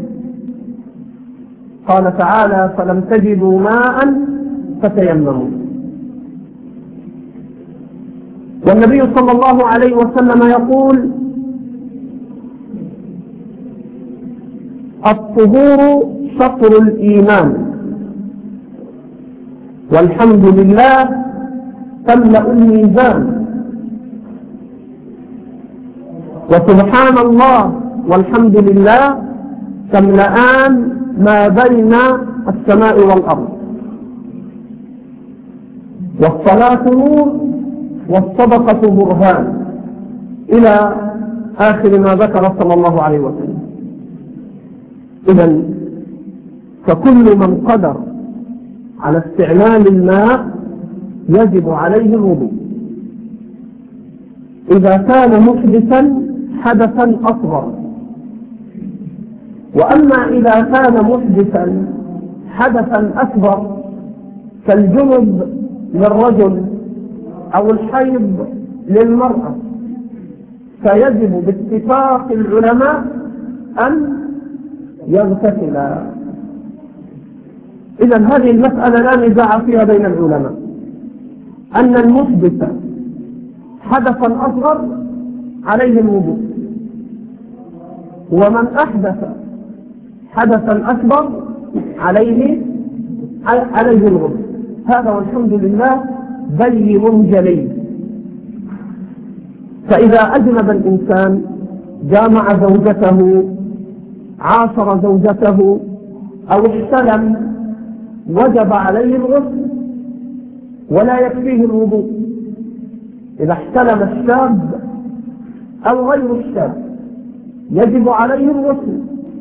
قال تعالى: فلم تجدوا ماء فتيمموا. والنبي صلى الله عليه وسلم يقول: الطهور شطر الإيمان، والحمد لله تملأ الميزان، وسبحان الله والحمد لله تملأان ما بين السماء والأرض، والصلاة نور والصدقة برهان، إلى آخر ما ذكر صلى الله عليه وسلم. إذن فكل من قدر على استعمال الماء يجب عليه الوضوء، إذا كان محدثا حدثا أصغر. وأما إذا كان محدثا حدثا أكبر كالجنب للرجل أو الحيض للمرأة، فيجب باتفاق العلماء أن يغتسلا. إذن هذه المسألة لا نزاع فيها بين العلماء. أن المحدث حدثا أصغر عليه الوضوء، ومن أحدث حدثا أكبر عليه الغسل. هذا والحمد لله بين جلي. فإذا أجنب الإنسان جامع زوجته، عاشر زوجته، أو احتلم، وجب عليه الغسل ولا يكفيه الوضوء. إذا احتلم الشاب أو غير الشاب يجب عليه الغسل.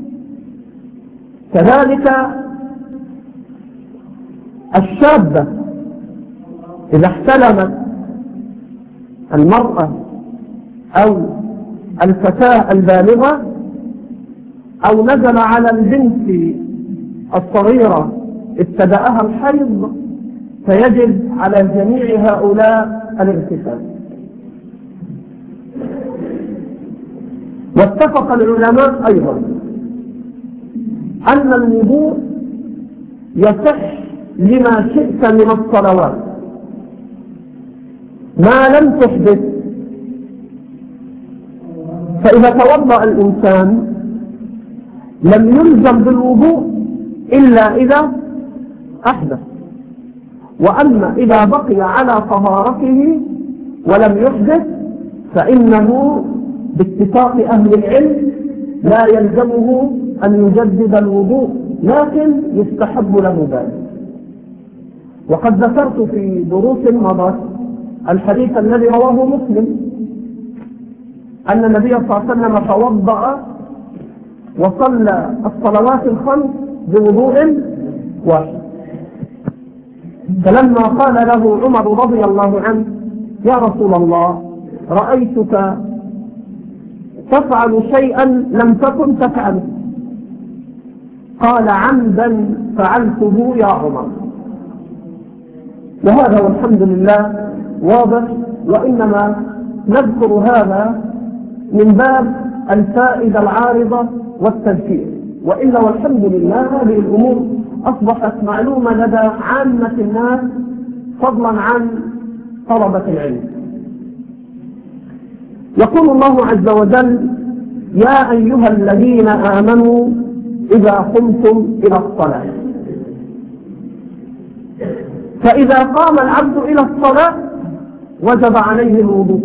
كذلك الشابة إذا احتلمت المرأة أو الفتاة البالغة أو نزل على البنت الصغيرة ابتدأها الحيض فيجب على جميع هؤلاء الاغتسال. واتفق العلماء أيضا أن الوضوء يصح لما شئت من الصلوات ما لم تحدث. فإذا توضأ الإنسان لم يلزم بالوضوء إلا إذا أحدث. وأما إذا بقي على طهارته ولم يحدث فإنه باتفاق أهل العلم لا يلزمه أن يجدد الوضوء، لكن يستحب له ذلك. وقد ذكرت في دروس مضت الحديث الذي رواه مسلم أن النبي صلى الله عليه وسلم توضأ وصلى الصلوات الخمس بوضوء واحد. فلما قال له عمر رضي الله عنه: يا رسول الله، رأيتك تفعل شيئا لم تكن تفعله، قال: عمدا فعلته يا عمر. وهذا والحمد لله واضح، وإنما نذكر هذا من باب الفائدة العارضة والتذكير، وإلا والحمد لله هذه الأمور أصبحت معلومة لدى عامة الناس فضلا عن طلبة العلم. يقول الله عز وجل: يا أيها الذين آمنوا إذا قمتم إلى الصلاة. فإذا قام العبد إلى الصلاة وجب عليه الوضوء.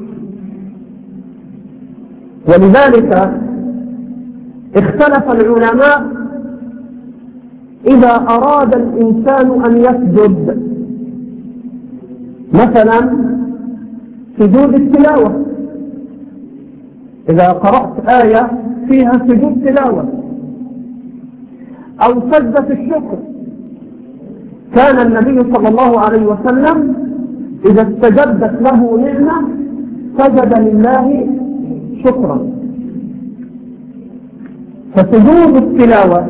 ولذلك اختلف العلماء إذا أراد الإنسان أن يسجد، مثلا سجود التلاوة، إذا قرأت آية فيها سجود تلاوة، أو سجدة الشكر. كان النبي صلى الله عليه وسلم إذا استجدت له نعمة سجد لله شكرا. فسجود التلاوة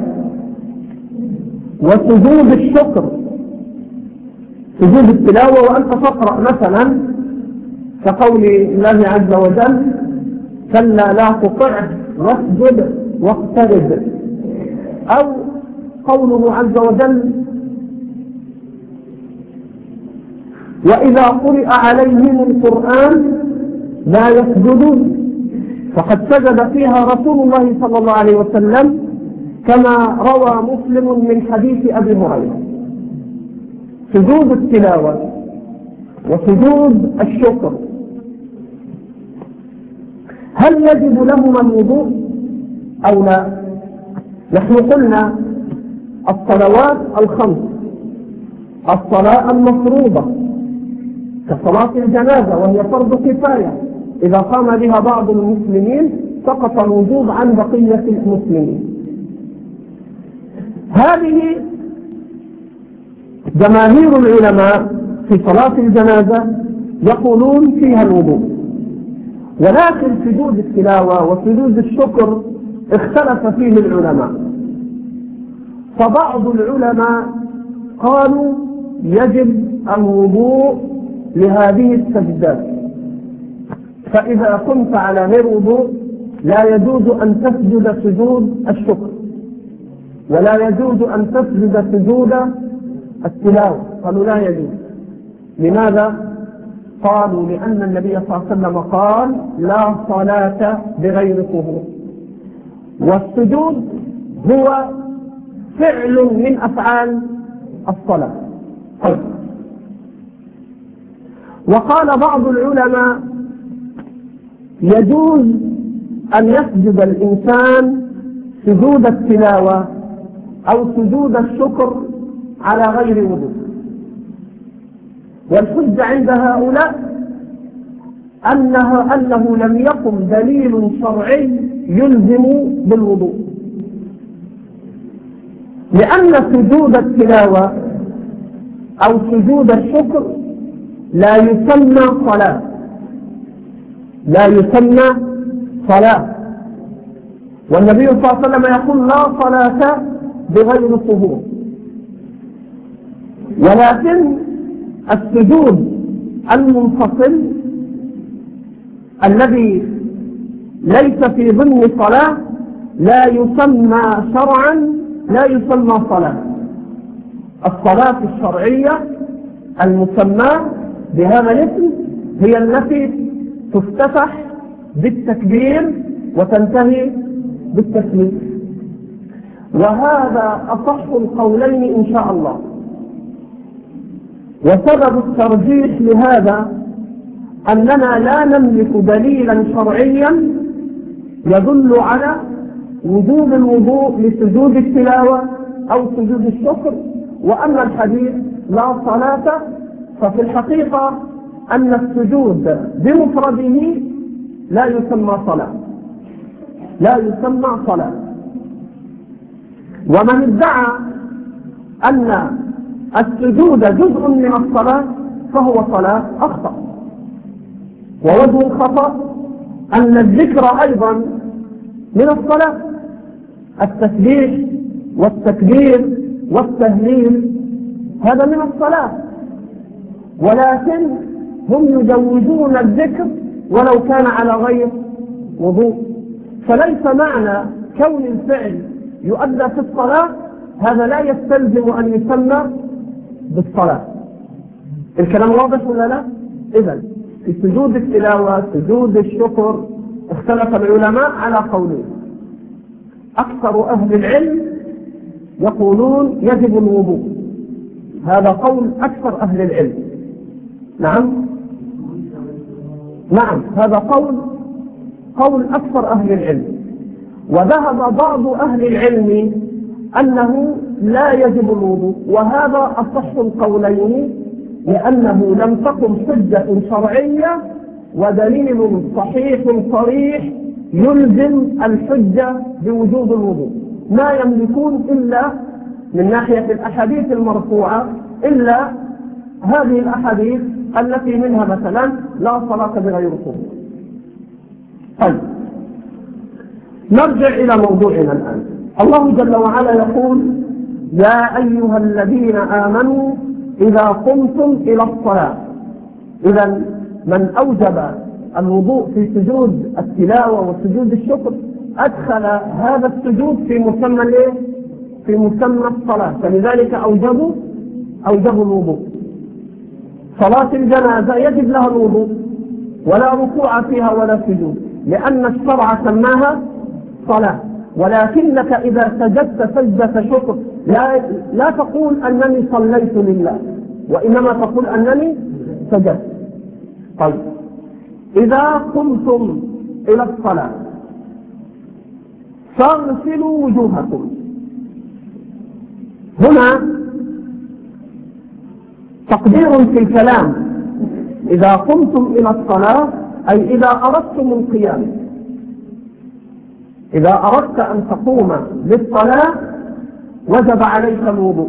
وسجود الشكر، سجود التلاوة وأنت تقرأ مثلا كقول الله عز وجل: كلا لا تطعه واسجد واقترب، أو قوله عز وجل: وإذا قرئ عليهم القرآن لا يسجدون. فقد سجد فيها رسول الله صلى الله عليه وسلم كما روى مسلم من حديث أبي هريرة. سجود التلاوة وسجود الشكر هل يجب لهما الوضوء أو لا؟ نحن قلنا الصلوات الخمس، الصلاة المفروضة كصلاة الجنازة وهي فرض كفاية، إذا قام بها بعض المسلمين سقط الوجوب عن بقية المسلمين. هذه جماهير العلماء في صلاة الجنازة يقولون فيها الوضوء، ولكن سجود التلاوة وسجود الشكر اختلف فيه العلماء. فبعض العلماء قالوا يجب الوضوء لهذه السجدات، فإذا كنت على غير وضوء لا يجوز أن تسجد سجود الشكر، ولا يجوز أن تسجد سجود التلاوة، قالوا لا يجوز. لماذا؟ قالوا لأن النبي صلى الله عليه وسلم قال لا صلاة بغير طهور، والسجود هو فعل من أفعال الصلاة. طيب. وقال بعض العلماء يجوز أن يسجد الإنسان سجود التلاوة أو سجود الشكر على غير وضوء، والحجة عند هؤلاء أنه لم يقم دليل شرعي يلزم بالوضوء، لأن سجود التلاوة أو سجود الشكر لا يسمى صلاة، لا يسمى صلاة، والنبي صلى الله عليه وسلم يقول لا صلاة بغير طهور. ولكن السجود المنفصل الذي ليس في ضمن صلاة لا يسمى شرعا، لا يسمى صلاة. الصلاة الشرعية المسمى بهذا الاسم هي التي تفتتح بالتكبير وتنتهي بالتسليم، وهذا أصح القولين إن شاء الله. وسبب الترجيح لهذا أننا لا نملك دليلا شرعيا يدل على وجوب الوضوء لسجود التلاوة أو سجود الشكر، وأما الحديث لا صلاة ففي الحقيقة أن السجود بمفرده لا يسمى صلاة، لا يسمى صلاة. ومن ادعى أن السجود جزء من الصلاة فهو صلاة أخطأ. ووجه الخطأ أن الذكر أيضا من الصلاة، التسبيح والتكبير والتهليل هذا من الصلاة، ولكن هم يجوزون الذكر ولو كان على غير وضوء. فليس معنى كون الفعل يؤدى في الصلاة هذا لا يستلزم أن يسمى بالصلاة. الكلام واضح ولا لا؟ إذن في سجود التلاوة سجود الشكر اختلف العلماء على قولين. أكثر أهل العلم يقولون يجب الوضوء، هذا قول أكثر أهل العلم. نعم هذا قول أكثر أهل العلم. وذهب بعض أهل العلم أنه لا يجب الوضوء، وهذا أصح القولين، لأنه لم تقم حجة شرعية ودليل صحيح صريح يلزم الحجة بوجوب الوضوء. ما يملكون إلا من ناحية الأحاديث المرفوعة إلا هذه الأحاديث التي منها مثلا لا صلاة بغير طهور. طيب نرجع إلى موضوعنا الآن. الله جل وعلا يقول يا أيها الذين آمنوا إذا قمتم إلى الصلاة. إذا من أوجب الوضوء في سجود التلاوة وسجود الشكر أدخل هذا السجود في مسمى الايه؟ في مسمى الصلاة، فلذلك أوجبوا الوضوء. صلاة الجنازة يجب لها الوضوء ولا ركوع فيها ولا سجود، لأن الشرع سماها صلاة. ولكنك إذا سجدت سجدة شكر لا تقول أنني صليت لله، وإنما تقول أنني سجدت. طيب إذا قمتم إلى الصلاة فاغسلوا وجوهكم. هنا تقدير في الكلام، إذا قمتم إلى الصلاة أي إذا أردتم القيام. إذا أردت أن تقوم للصلاة وجب عليك الوضوء.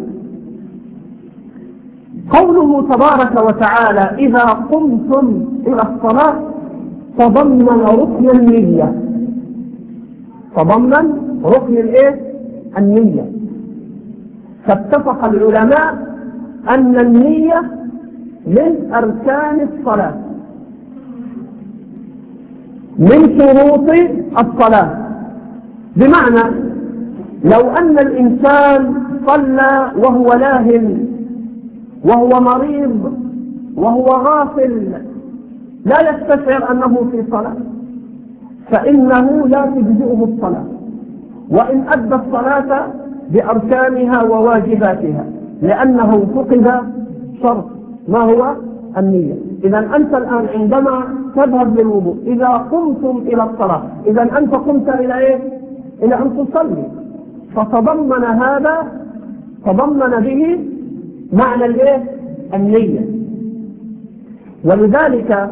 قوله تبارك وتعالى إذا قمتم إلى الصلاة تضمن ركن النية، تضمن ركن النية. فاتفق العلماء أن النية من أركان الصلاة، من شروط الصلاة. بمعنى لو أن الإنسان صلى وهو لاهٍ وهو مريض وهو غافل لا يستشعر أنه في صلاة، فإنه لا تجزئه الصلاة وإن أدى الصلاة بأركانها وواجباتها، لأنه فقد شرط ما هو النية. إذا أنت الآن عندما تذهب للوضوء إذا قمتم إلى الصلاة، إذا أنت قمت إلى إيه؟ إلى أن تصلي، فتضمن هذا، تضمن به معنى الإيه؟ النية. ولذلك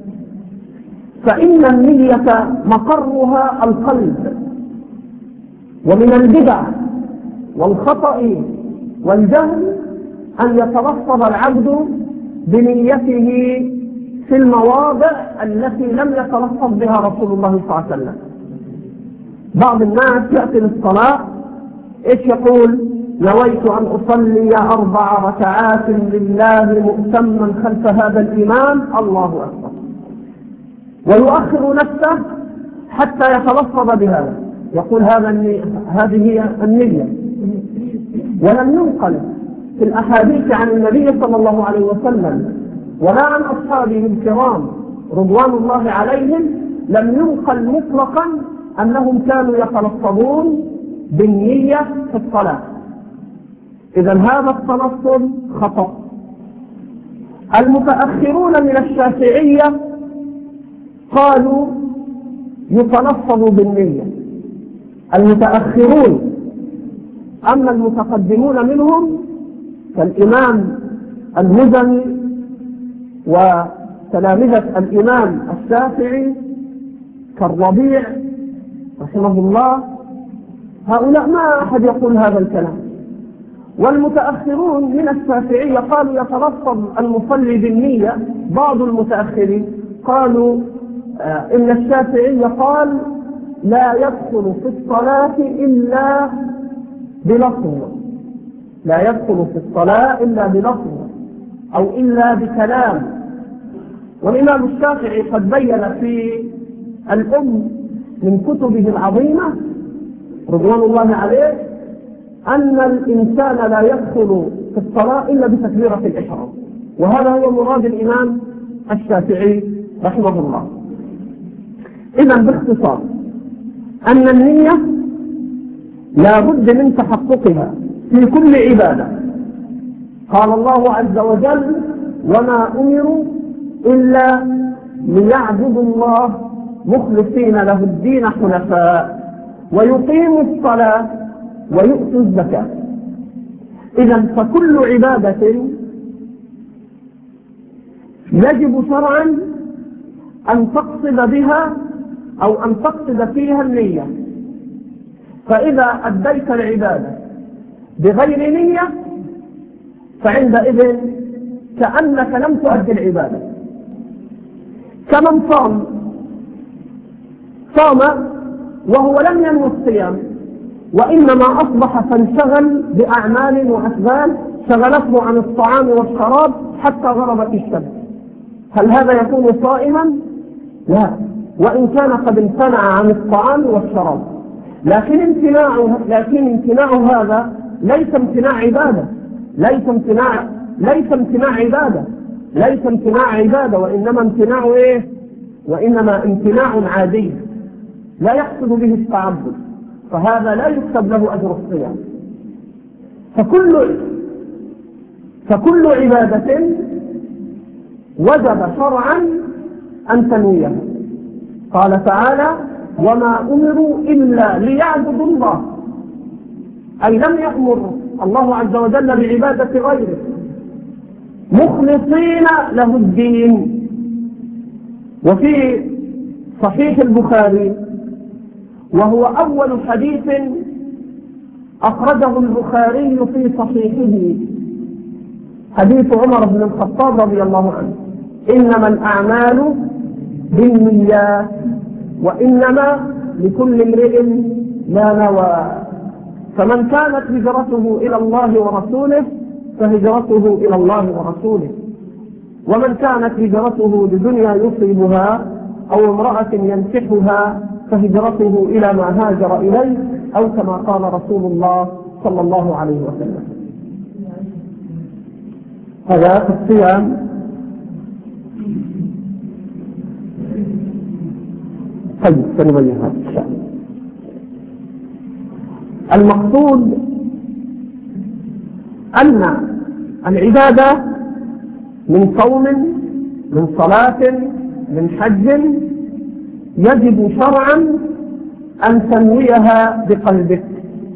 فإن النية مقرها القلب، ومن البدع والخطأ والجهل أن يتلفظ العبد بنيته في المواضع التي لم يتلفظ بها رسول الله صلى الله عليه وسلم. بعض الناس يأتي للصلاة إيش يقول؟ نويت أن أصلي 4 ركعات لله مؤتما خلف هذا الإمام، الله أكبر، ويؤخر نفسه حتى يتلفظ بهذا، يقول هذه هي النية. ولم ينقل في الأحاديث عن النبي صلى الله عليه وسلم ولا عن أصحابه الكرام رضوان الله عليهم، لم ينقل مطلقا أنهم كانوا يتلفظون بالنية في الصلاة. إذا هذا التلفظ خطأ. المتأخرون من الشافعية قالوا يتلفظ بالنية المتأخرون، أما المتقدمون منهم كالإمام المزني وتلامذة الإمام الشافعي كالربيع رحمه الله، هؤلاء ما أحد يقول هذا الكلام. والمتأخرون من الشافعية قالوا يتلفظ المصلي بالنية. بعض المتأخرين قالوا إن الشافعي قال لا يدخل في الصلاة إلا بلفظ، لا يدخل في الصلاة إلا بلفظ أو إلا بكلام. والإمام الشافعي قد بين في الأم من كتبه العظيمة رضوان الله عليه أن الإنسان لا يدخل في الصلاة إلا بتكبيرة الإحرام، وهذا هو مراد الإمام الشافعي رحمه الله. إذا باختصار أن النية لا بد من تحققها في كل عبادة. قال الله عز وجل وما أمروا إلا ليعبدوا الله مخلصين له الدين حنفاء ويقيموا الصلاة ويؤتوا الزكاة. إذا فكل عبادة يجب شرعا أن تقصد بها أو أن تقصد فيها النية، فإذا أديت العبادة بغير نية فعندئذ كأنك لم تؤدي العبادة. كمن صام وهو لم ينوي الصيام وإنما أصبح فانشغل بأعمال وأسباب شغلته عن الطعام والشراب حتى غربت الشمس، هل هذا يكون صائما؟ لا، وإن كان قد امتنع عن الطعام والشراب، لكن امتناع هذا ليس امتناع عبادة، ليس امتناع عبادة، وإنما امتناع إيه؟ وإنما امتناع عادي لا يحصل به التعبد، فهذا لا يكتب له أجر الصيام. فكل عبادة وجب شرعا أن تنويها. قال تعالى وما أمروا إلا ليعبدوا الله، أي لم يأمر الله عز وجل بعبادة غيره مخلصين له الدين. وفي صحيح البخاري وهو أول حديث أخرجه البخاري في صحيحه حديث عمر بن الخطاب رضي الله عنه إنما الأعمال بالنيات وإنما لكل امرئ ما نوى، فمن كانت هجرته إلى الله ورسوله فهجرته إلى الله ورسوله، ومن كانت هجرته لدنيا يصيبها أو امرأة ينكحها فهجرته إلى ما هاجر إليه، أو كما قال رسول الله صلى الله عليه وسلم. هذا في الصيام طيب سنبين هذا الشأن. المقصود أن العبادة من صوم، من صلاة، من حج يجب شرعا أن تنويها بقلبك،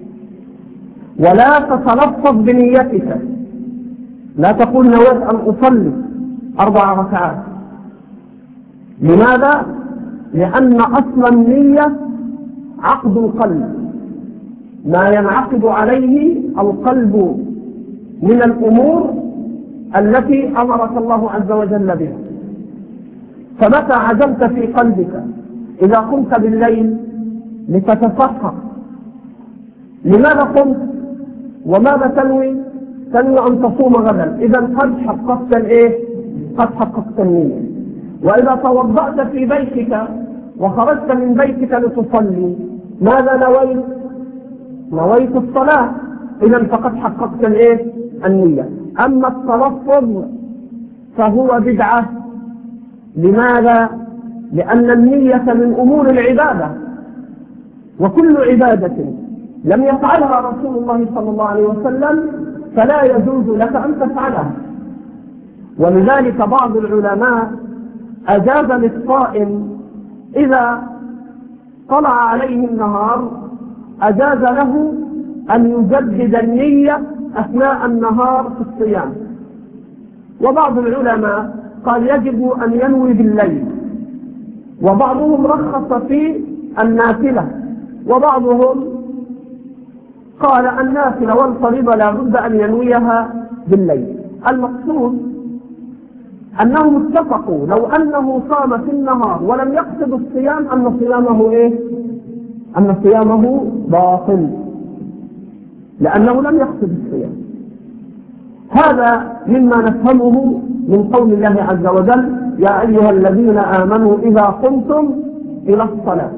ولا تتلفظ بنيتك. لا تقول نويت أن أصلي 4 ركعات. لماذا؟ لأن أصل النية عقد القلب، ما ينعقد عليه القلب من الأمور التي أمرك الله عز وجل بها. فمتى عزمت في قلبك إذا قمت بالليل لتتسحر، لماذا قمت وماذا تنوي؟ تنوي أن تصوم غدا، إذا قد حققت قد حققت النية. وإذا توضأت في بيتك وخرجت من بيتك لتصلي، ماذا نويت؟ نويت الصلاة، إذا فقد حققت النية. أما التلفظ فهو بدعة. لماذا؟ لأن النية من أمور العبادة، وكل عبادة لم يفعلها رسول الله صلى الله عليه وسلم فلا يجوز لك أن تفعلها. ولذلك بعض العلماء أجاز للصائم إذا طلع عليه النهار، أجاز له أن يجدد النية أثناء النهار في الصيام. وبعض العلماء قال يجب أن ينوي بالليل، وبعضهم رخص في النافلة، وبعضهم قال النافلة والفريضة لا بد أن ينويها بالليل. المقصود أنهم اتفقوا لو أنه صام في النهار ولم يقصد الصيام أن صيامه باطل، لأنه لم يقصد الصيام. هذا مما نفهمه من قول الله عز وجل: يا أيها الذين آمنوا إذا قمتم إلى الصلاة.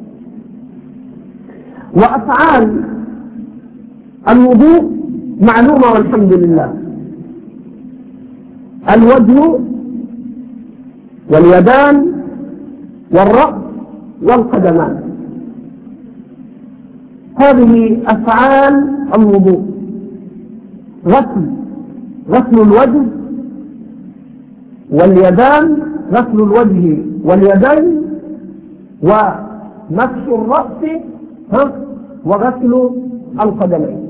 وأفعال الوضوء معلومة والحمد لله: الوجه واليدان والرأس والقدمان، هذه أفعال الوضوء. غسل الوجه واليدان، غسل الوجه واليدين، ومسح الرأس وغسل القدمين.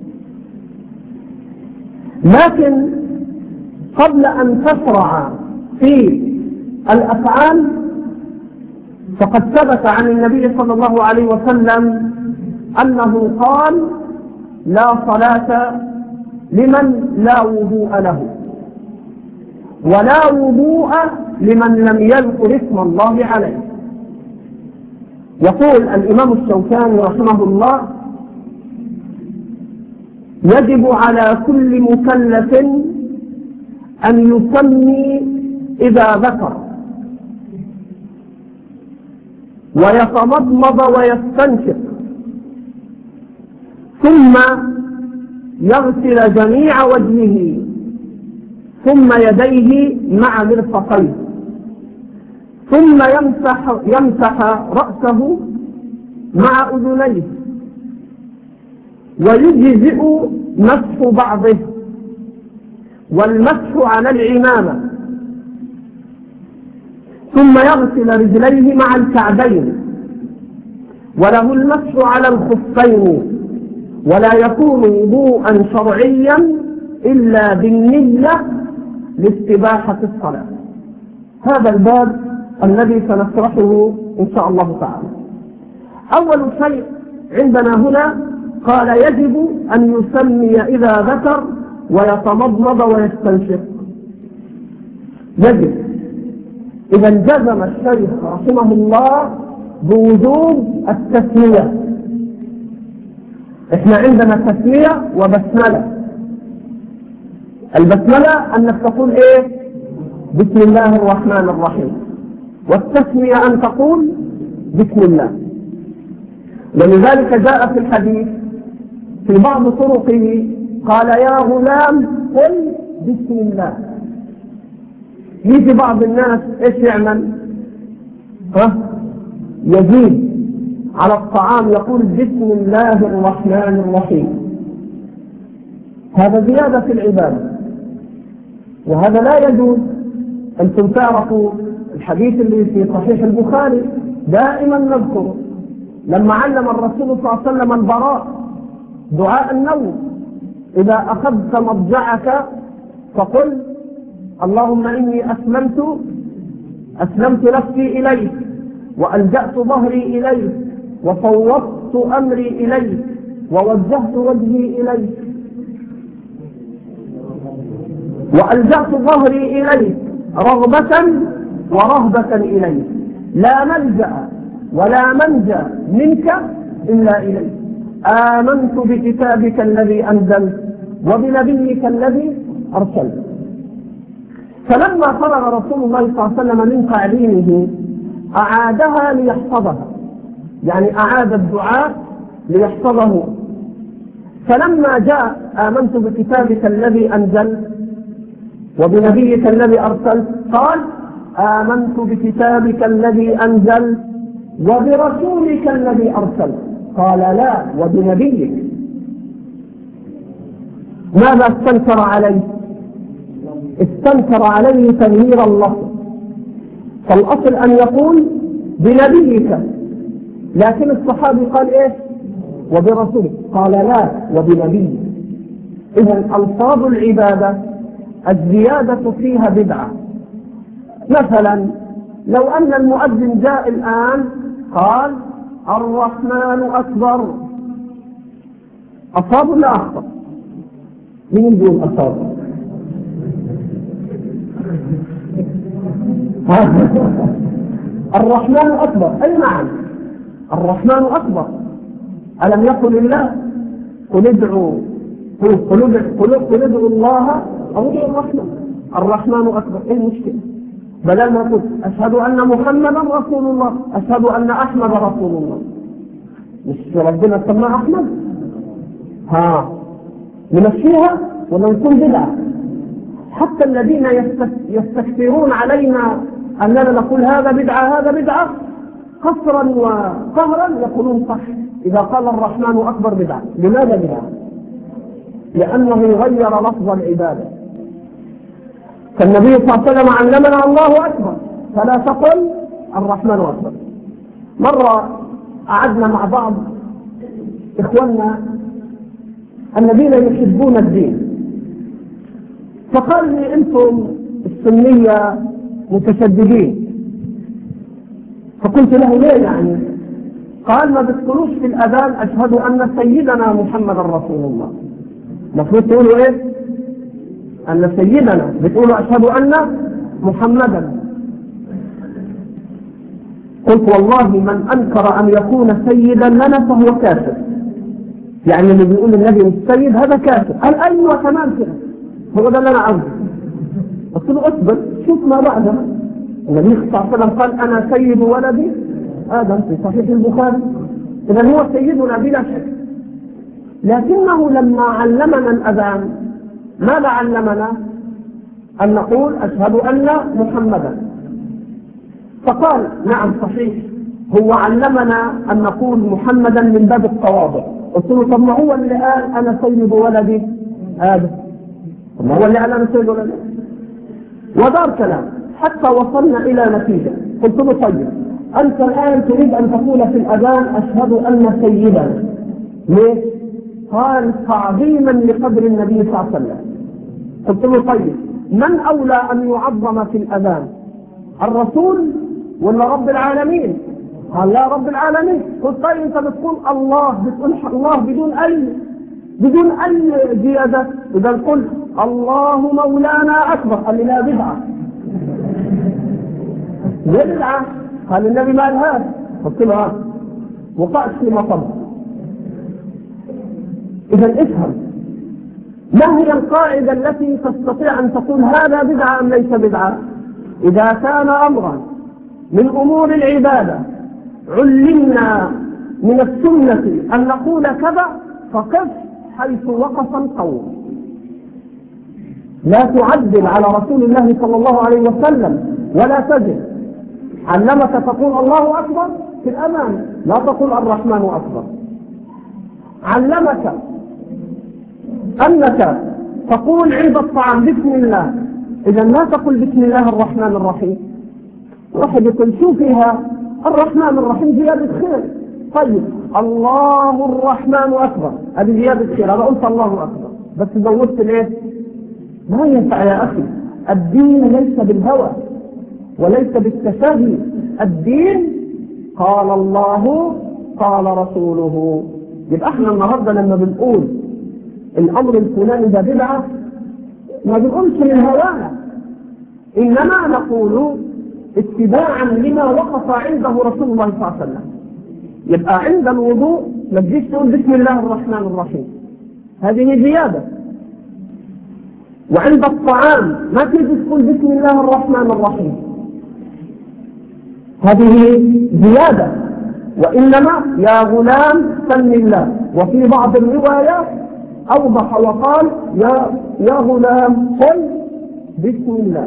لكن قبل أن تشرع في الأفعال فقد ثبت عن النبي صلى الله عليه وسلم أنه قال: لا صلاة لمن لا وضوء له، ولا وضوء لمن لم يذكر اسم الله عليه. يقول الإمام الشوكاني رحمه الله: يجب على كل مكلف أن يسمي إذا ذكر، ويتمضمض ويستنشق، ثم يغسل جميع وجهه، ثم يديه مع مرفقيه، ثم يمسح رأسه مع أذنيه، ويجزئ مسح بعضه، والمسح على العمامة، ثم يغسل رجليه مع الكعبين، وله المسح على الخفين، ولا يكون وضوءا شرعيا إلا بالنية لاستباحة الصلاة. هذا الباب الذي سنشرحه إن شاء الله تعالى. أول شيء عندنا هنا قال: يجب أن يسمي إذا ذكر ويتمضمض ويستنشق. يجب. إذا جزم الشيخ رحمه الله بوجوب التسمية. إحنا عندنا تسمية وبسملة. البسملة أنك تقول بسم الله الرحمن الرحيم، والتسمية أن تقول بسم الله. ولذلك جاء في الحديث في بعض طرقه قال: يا غلام قل بسم الله. يجي بعض الناس ايش يعمل؟ يزيد على الطعام يقول بسم الله الرحمن الرحيم، هذا زيادة في العبادة، وهذا لا يجوز. أنتم تعرفوا الحديث اللي في صحيح البخاري دائما نذكره، لما علم الرسول صلى الله عليه وسلم البراء دعاء النوم: إذا أخذت مضجعك فقل اللهم إني أسلمت نفسي إليك وألجأت ظهري إليك وفوضت أمري إليك ووجهت وجهي إليك وألجأت ظهري إليك رغبة ورهبة إليك، لا ملجأ ولا منجى منك إلا إليك، آمنت بكتابك الذي أنزلت وبنبيك الذي أرسلت. فلما فرغ رسول الله صلى الله عليه وسلم من تعليمه أعادها ليحفظها، يعني أعاد الدعاء ليحفظه. فلما جاء آمنت بكتابك الذي أنزلت وبنبيك الذي أرسلت قال آمنت بكتابك الذي أنزلت وبرسولك الذي أرسلت، قال لا وبنبيك. ماذا استنكر عليه؟ استنكر عليه تغيير اللفظ، فالأصل أن يقول بنبيك، لكن الصحابي قال إيه؟ وبرسولك، قال لا وبنبيك. إذن ألفاظ العبادة الزيادة فيها بدعة. مثلا لو أن المؤذن جاء الآن قال الرحمن أكبر، أصاب ولا أخطأ؟ مين يقول أصاب؟ الرحمن أكبر، أي نعم الرحمن أكبر. ألم يقل الله قل ادعوا الله أو ادعوا الرحمن، الرحمن أكبر. إيه المشكلة؟ بدل ما قلت أشهد أن محمدا رسول الله، أشهد أن أحمد رسول الله، مش ربنا سماه أحمد؟ نمشيها ولا نكون بدعة؟ حتى الذين يستكثرون علينا أننا نقول هذا بدعة هذا بدعة، قصرا وقهرا يقولون صح، إذا قال الرحمن أكبر بدعة. لماذا بدعة؟ لأنه غير لفظ العبادة. فالنبي صلى الله عليه وسلم علمنا الله أكبر، فلا تقل الرحمن أكبر. مرة قعدنا مع بعض إخواننا الذين يحبون الدين، فقال لي أنتم السنية متشددين، فقلت له ليه يعني؟ قال ما بتقولوش في الأذان أشهد أن سيدنا محمد رسول الله، المفروض تقولوا إيه؟ أن سيدنا، بتقولوا أشهد أن محمدا. قلت والله من أنكر أن يكون سيدا لنا فهو كافر، يعني اللي بيقول النبي السيد هذا كافر. قال أيوة تمام كده، هو ده اللي أنا عاوزه. قلت له اصبر شوف ما بعدها. النبي صلى الله عليه وسلم قال أنا سيد ولدي آدم في صحيح البخاري، إذن هو سيدنا بلا شك. لكنه لما علمنا الأذان ماذا علمنا؟ أن نقول أشهد أن محمدا. فقال نعم صحيح، هو علمنا أن نقول محمدا من باب التواضع. قلت له طب ما هو اللي قال أنا سيد ولدي آدم، طب ما هو اللي قال أنا سيد ولدي. ودار كلام حتى وصلنا إلى نتيجة. قلت له طيب أنت الآن تريد أن تقول في الأذان أشهد أن سيدا، ليه؟ قال تعظيما لقدر النبي صلى الله عليه وسلم. قلت له طيب من أولى أن يعظم في الأذان، الرسول ولا رب العالمين؟ قال لا رب العالمين. قلت طيب أنت بتقول الله، بتقول الله بدون أي زيادة، إذا قلت الله مولانا أكبر. قال لي لا بدعة. ليه بدعة؟ قال النبي ما قالهاش. قلت له وقعت في مطب. إذا افهم ما هي القاعدة التي تستطيع أن تقول هذا بدعة أم ليس بدعة؟ إذا كان أمرا من أمور العبادة علمنا من السنة أن نقول كذا فقف حيث وقف القول، لا تعدل على رسول الله صلى الله عليه وسلم ولا تزل. علمك تقول الله أكبر في الأمان، لا تقول الرحمن أكبر. علمك أنك تقول عند الطعام بسم الله، إذا لا تقول بسم الله الرحمن الرحيم. واحد يقول شو فيها الرحمن الرحيم زيادة خير. طيب الله الرحمن أكبر هذه زيادة خير، أنا قلت الله أكبر بس زودت ليه؟ ما ينفع يا أخي. الدين ليس بالهوى وليس بالتشهي، الدين قال الله قال رسوله. يبقى احنا النهارده لما بنقول الأمر الفلاني ده بدعة ما بنقولش من هوانا، إنما نقول اتباعا لما وقف عنده رسول الله صلى الله عليه وسلم. يبقى عند الوضوء ما تجيش تقول بسم الله الرحمن الرحيم، هذه زيادة. وعند الطعام ما تجي تقول بسم الله الرحمن الرحيم، هذه زيادة. وإنما يا غلام سم الله. وفي بعض الروايات أوضح وقال يا غلام قل بسم الله.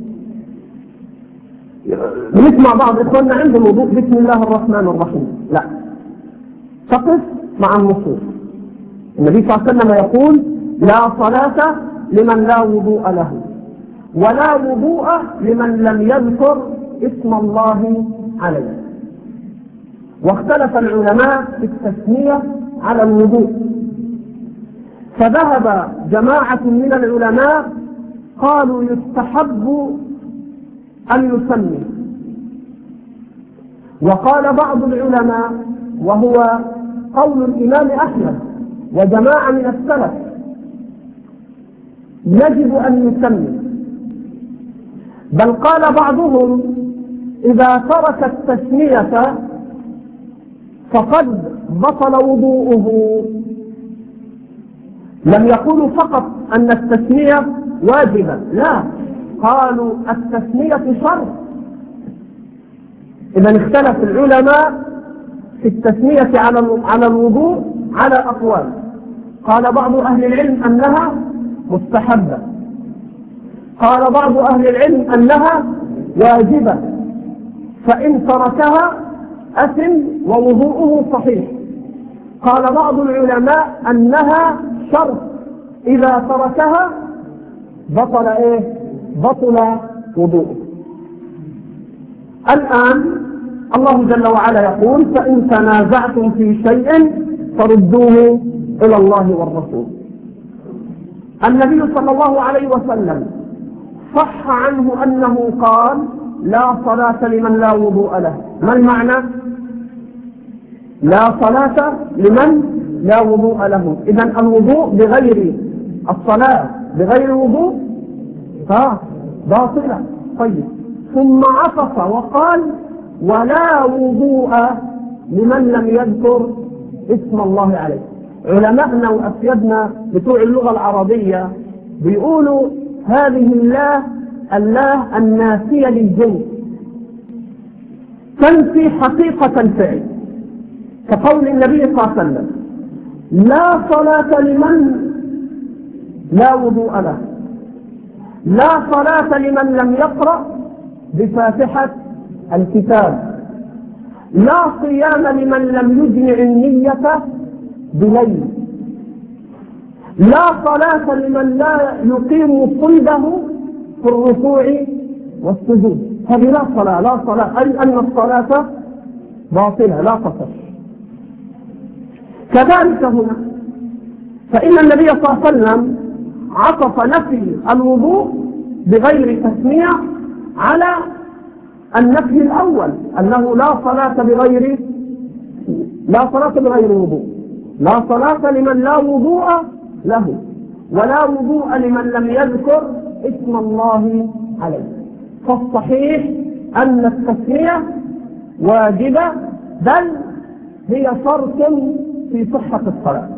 بنسمع بعض إخواننا عند الوضوء بسم الله الرحمن الرحيم، لا، تقف مع النصوص. النبي صلى الله عليه وسلم يقول لا صلاة لمن لا وضوء له، ولا وضوء لمن لم يذكر اسم الله عليه. واختلف العلماء في التسمية على الوضوء، فذهب جماعة من العلماء قالوا يستحب أن يسمي، وقال بعض العلماء وهو قول الإمام أحمد وجماعة من السلف يجب أن يسمي، بل قال بعضهم إذا ترك التسمية فقد بطل وضوءه. لم يقولوا فقط أن التسمية واجبة، لا، قالوا التسمية شرط. إذا اختلف العلماء في التسمية على الوضوء على أقوال. قال بعض أهل العلم أنها مستحبة، قال بعض أهل العلم أنها واجبة، فإن تركها أثم ووضوءه صحيح. قال بعض العلماء أنها شرط، إذا تركها بطل بطل وضوءه. الآن الله جل وعلا يقول فإن تنازعتم في شيء فردوه إلى الله والرسول. النبي صلى الله عليه وسلم صح عنه أنه قال لا صلاة لمن لا وضوء له. ما المعنى؟ لا صلاة لمن لا وضوء له. إذن الوضوء بغير الصلاة بغير وضوء باطلة. طيب، ثم عطف وقال ولا وضوء لمن لم يذكر اسم الله عليه. علماءنا وأسيادنا بتوع اللغة العربية بيقولوا هذه الله النافية للجنس تنفي حقيقة الفعل، كقول النبي صلى الله عليه وسلم لا صلاة لمن لا وضوء له، لا صلاة لمن لم يقرأ بفاتحة الكتاب، لا صيام لمن لم يجمع النية بليل، لا صلاة لمن لا يقيم صلبه في الركوع والسجود. هذه لا صلاة، أي أن الصلاة باطلة لا تصح. كذلك هنا فإن النبي صلى الله عليه وسلم عطف نفي الوضوء بغير تسمية على النفي الأول، أنه لا صلاة بغير وضوء، لا صلاة لمن لا وضوء له، ولا وضوء لمن لم يذكر اسم الله عليه. فالصحيح أن التسمية واجبة، بل هي شرط في صحة الصلاة.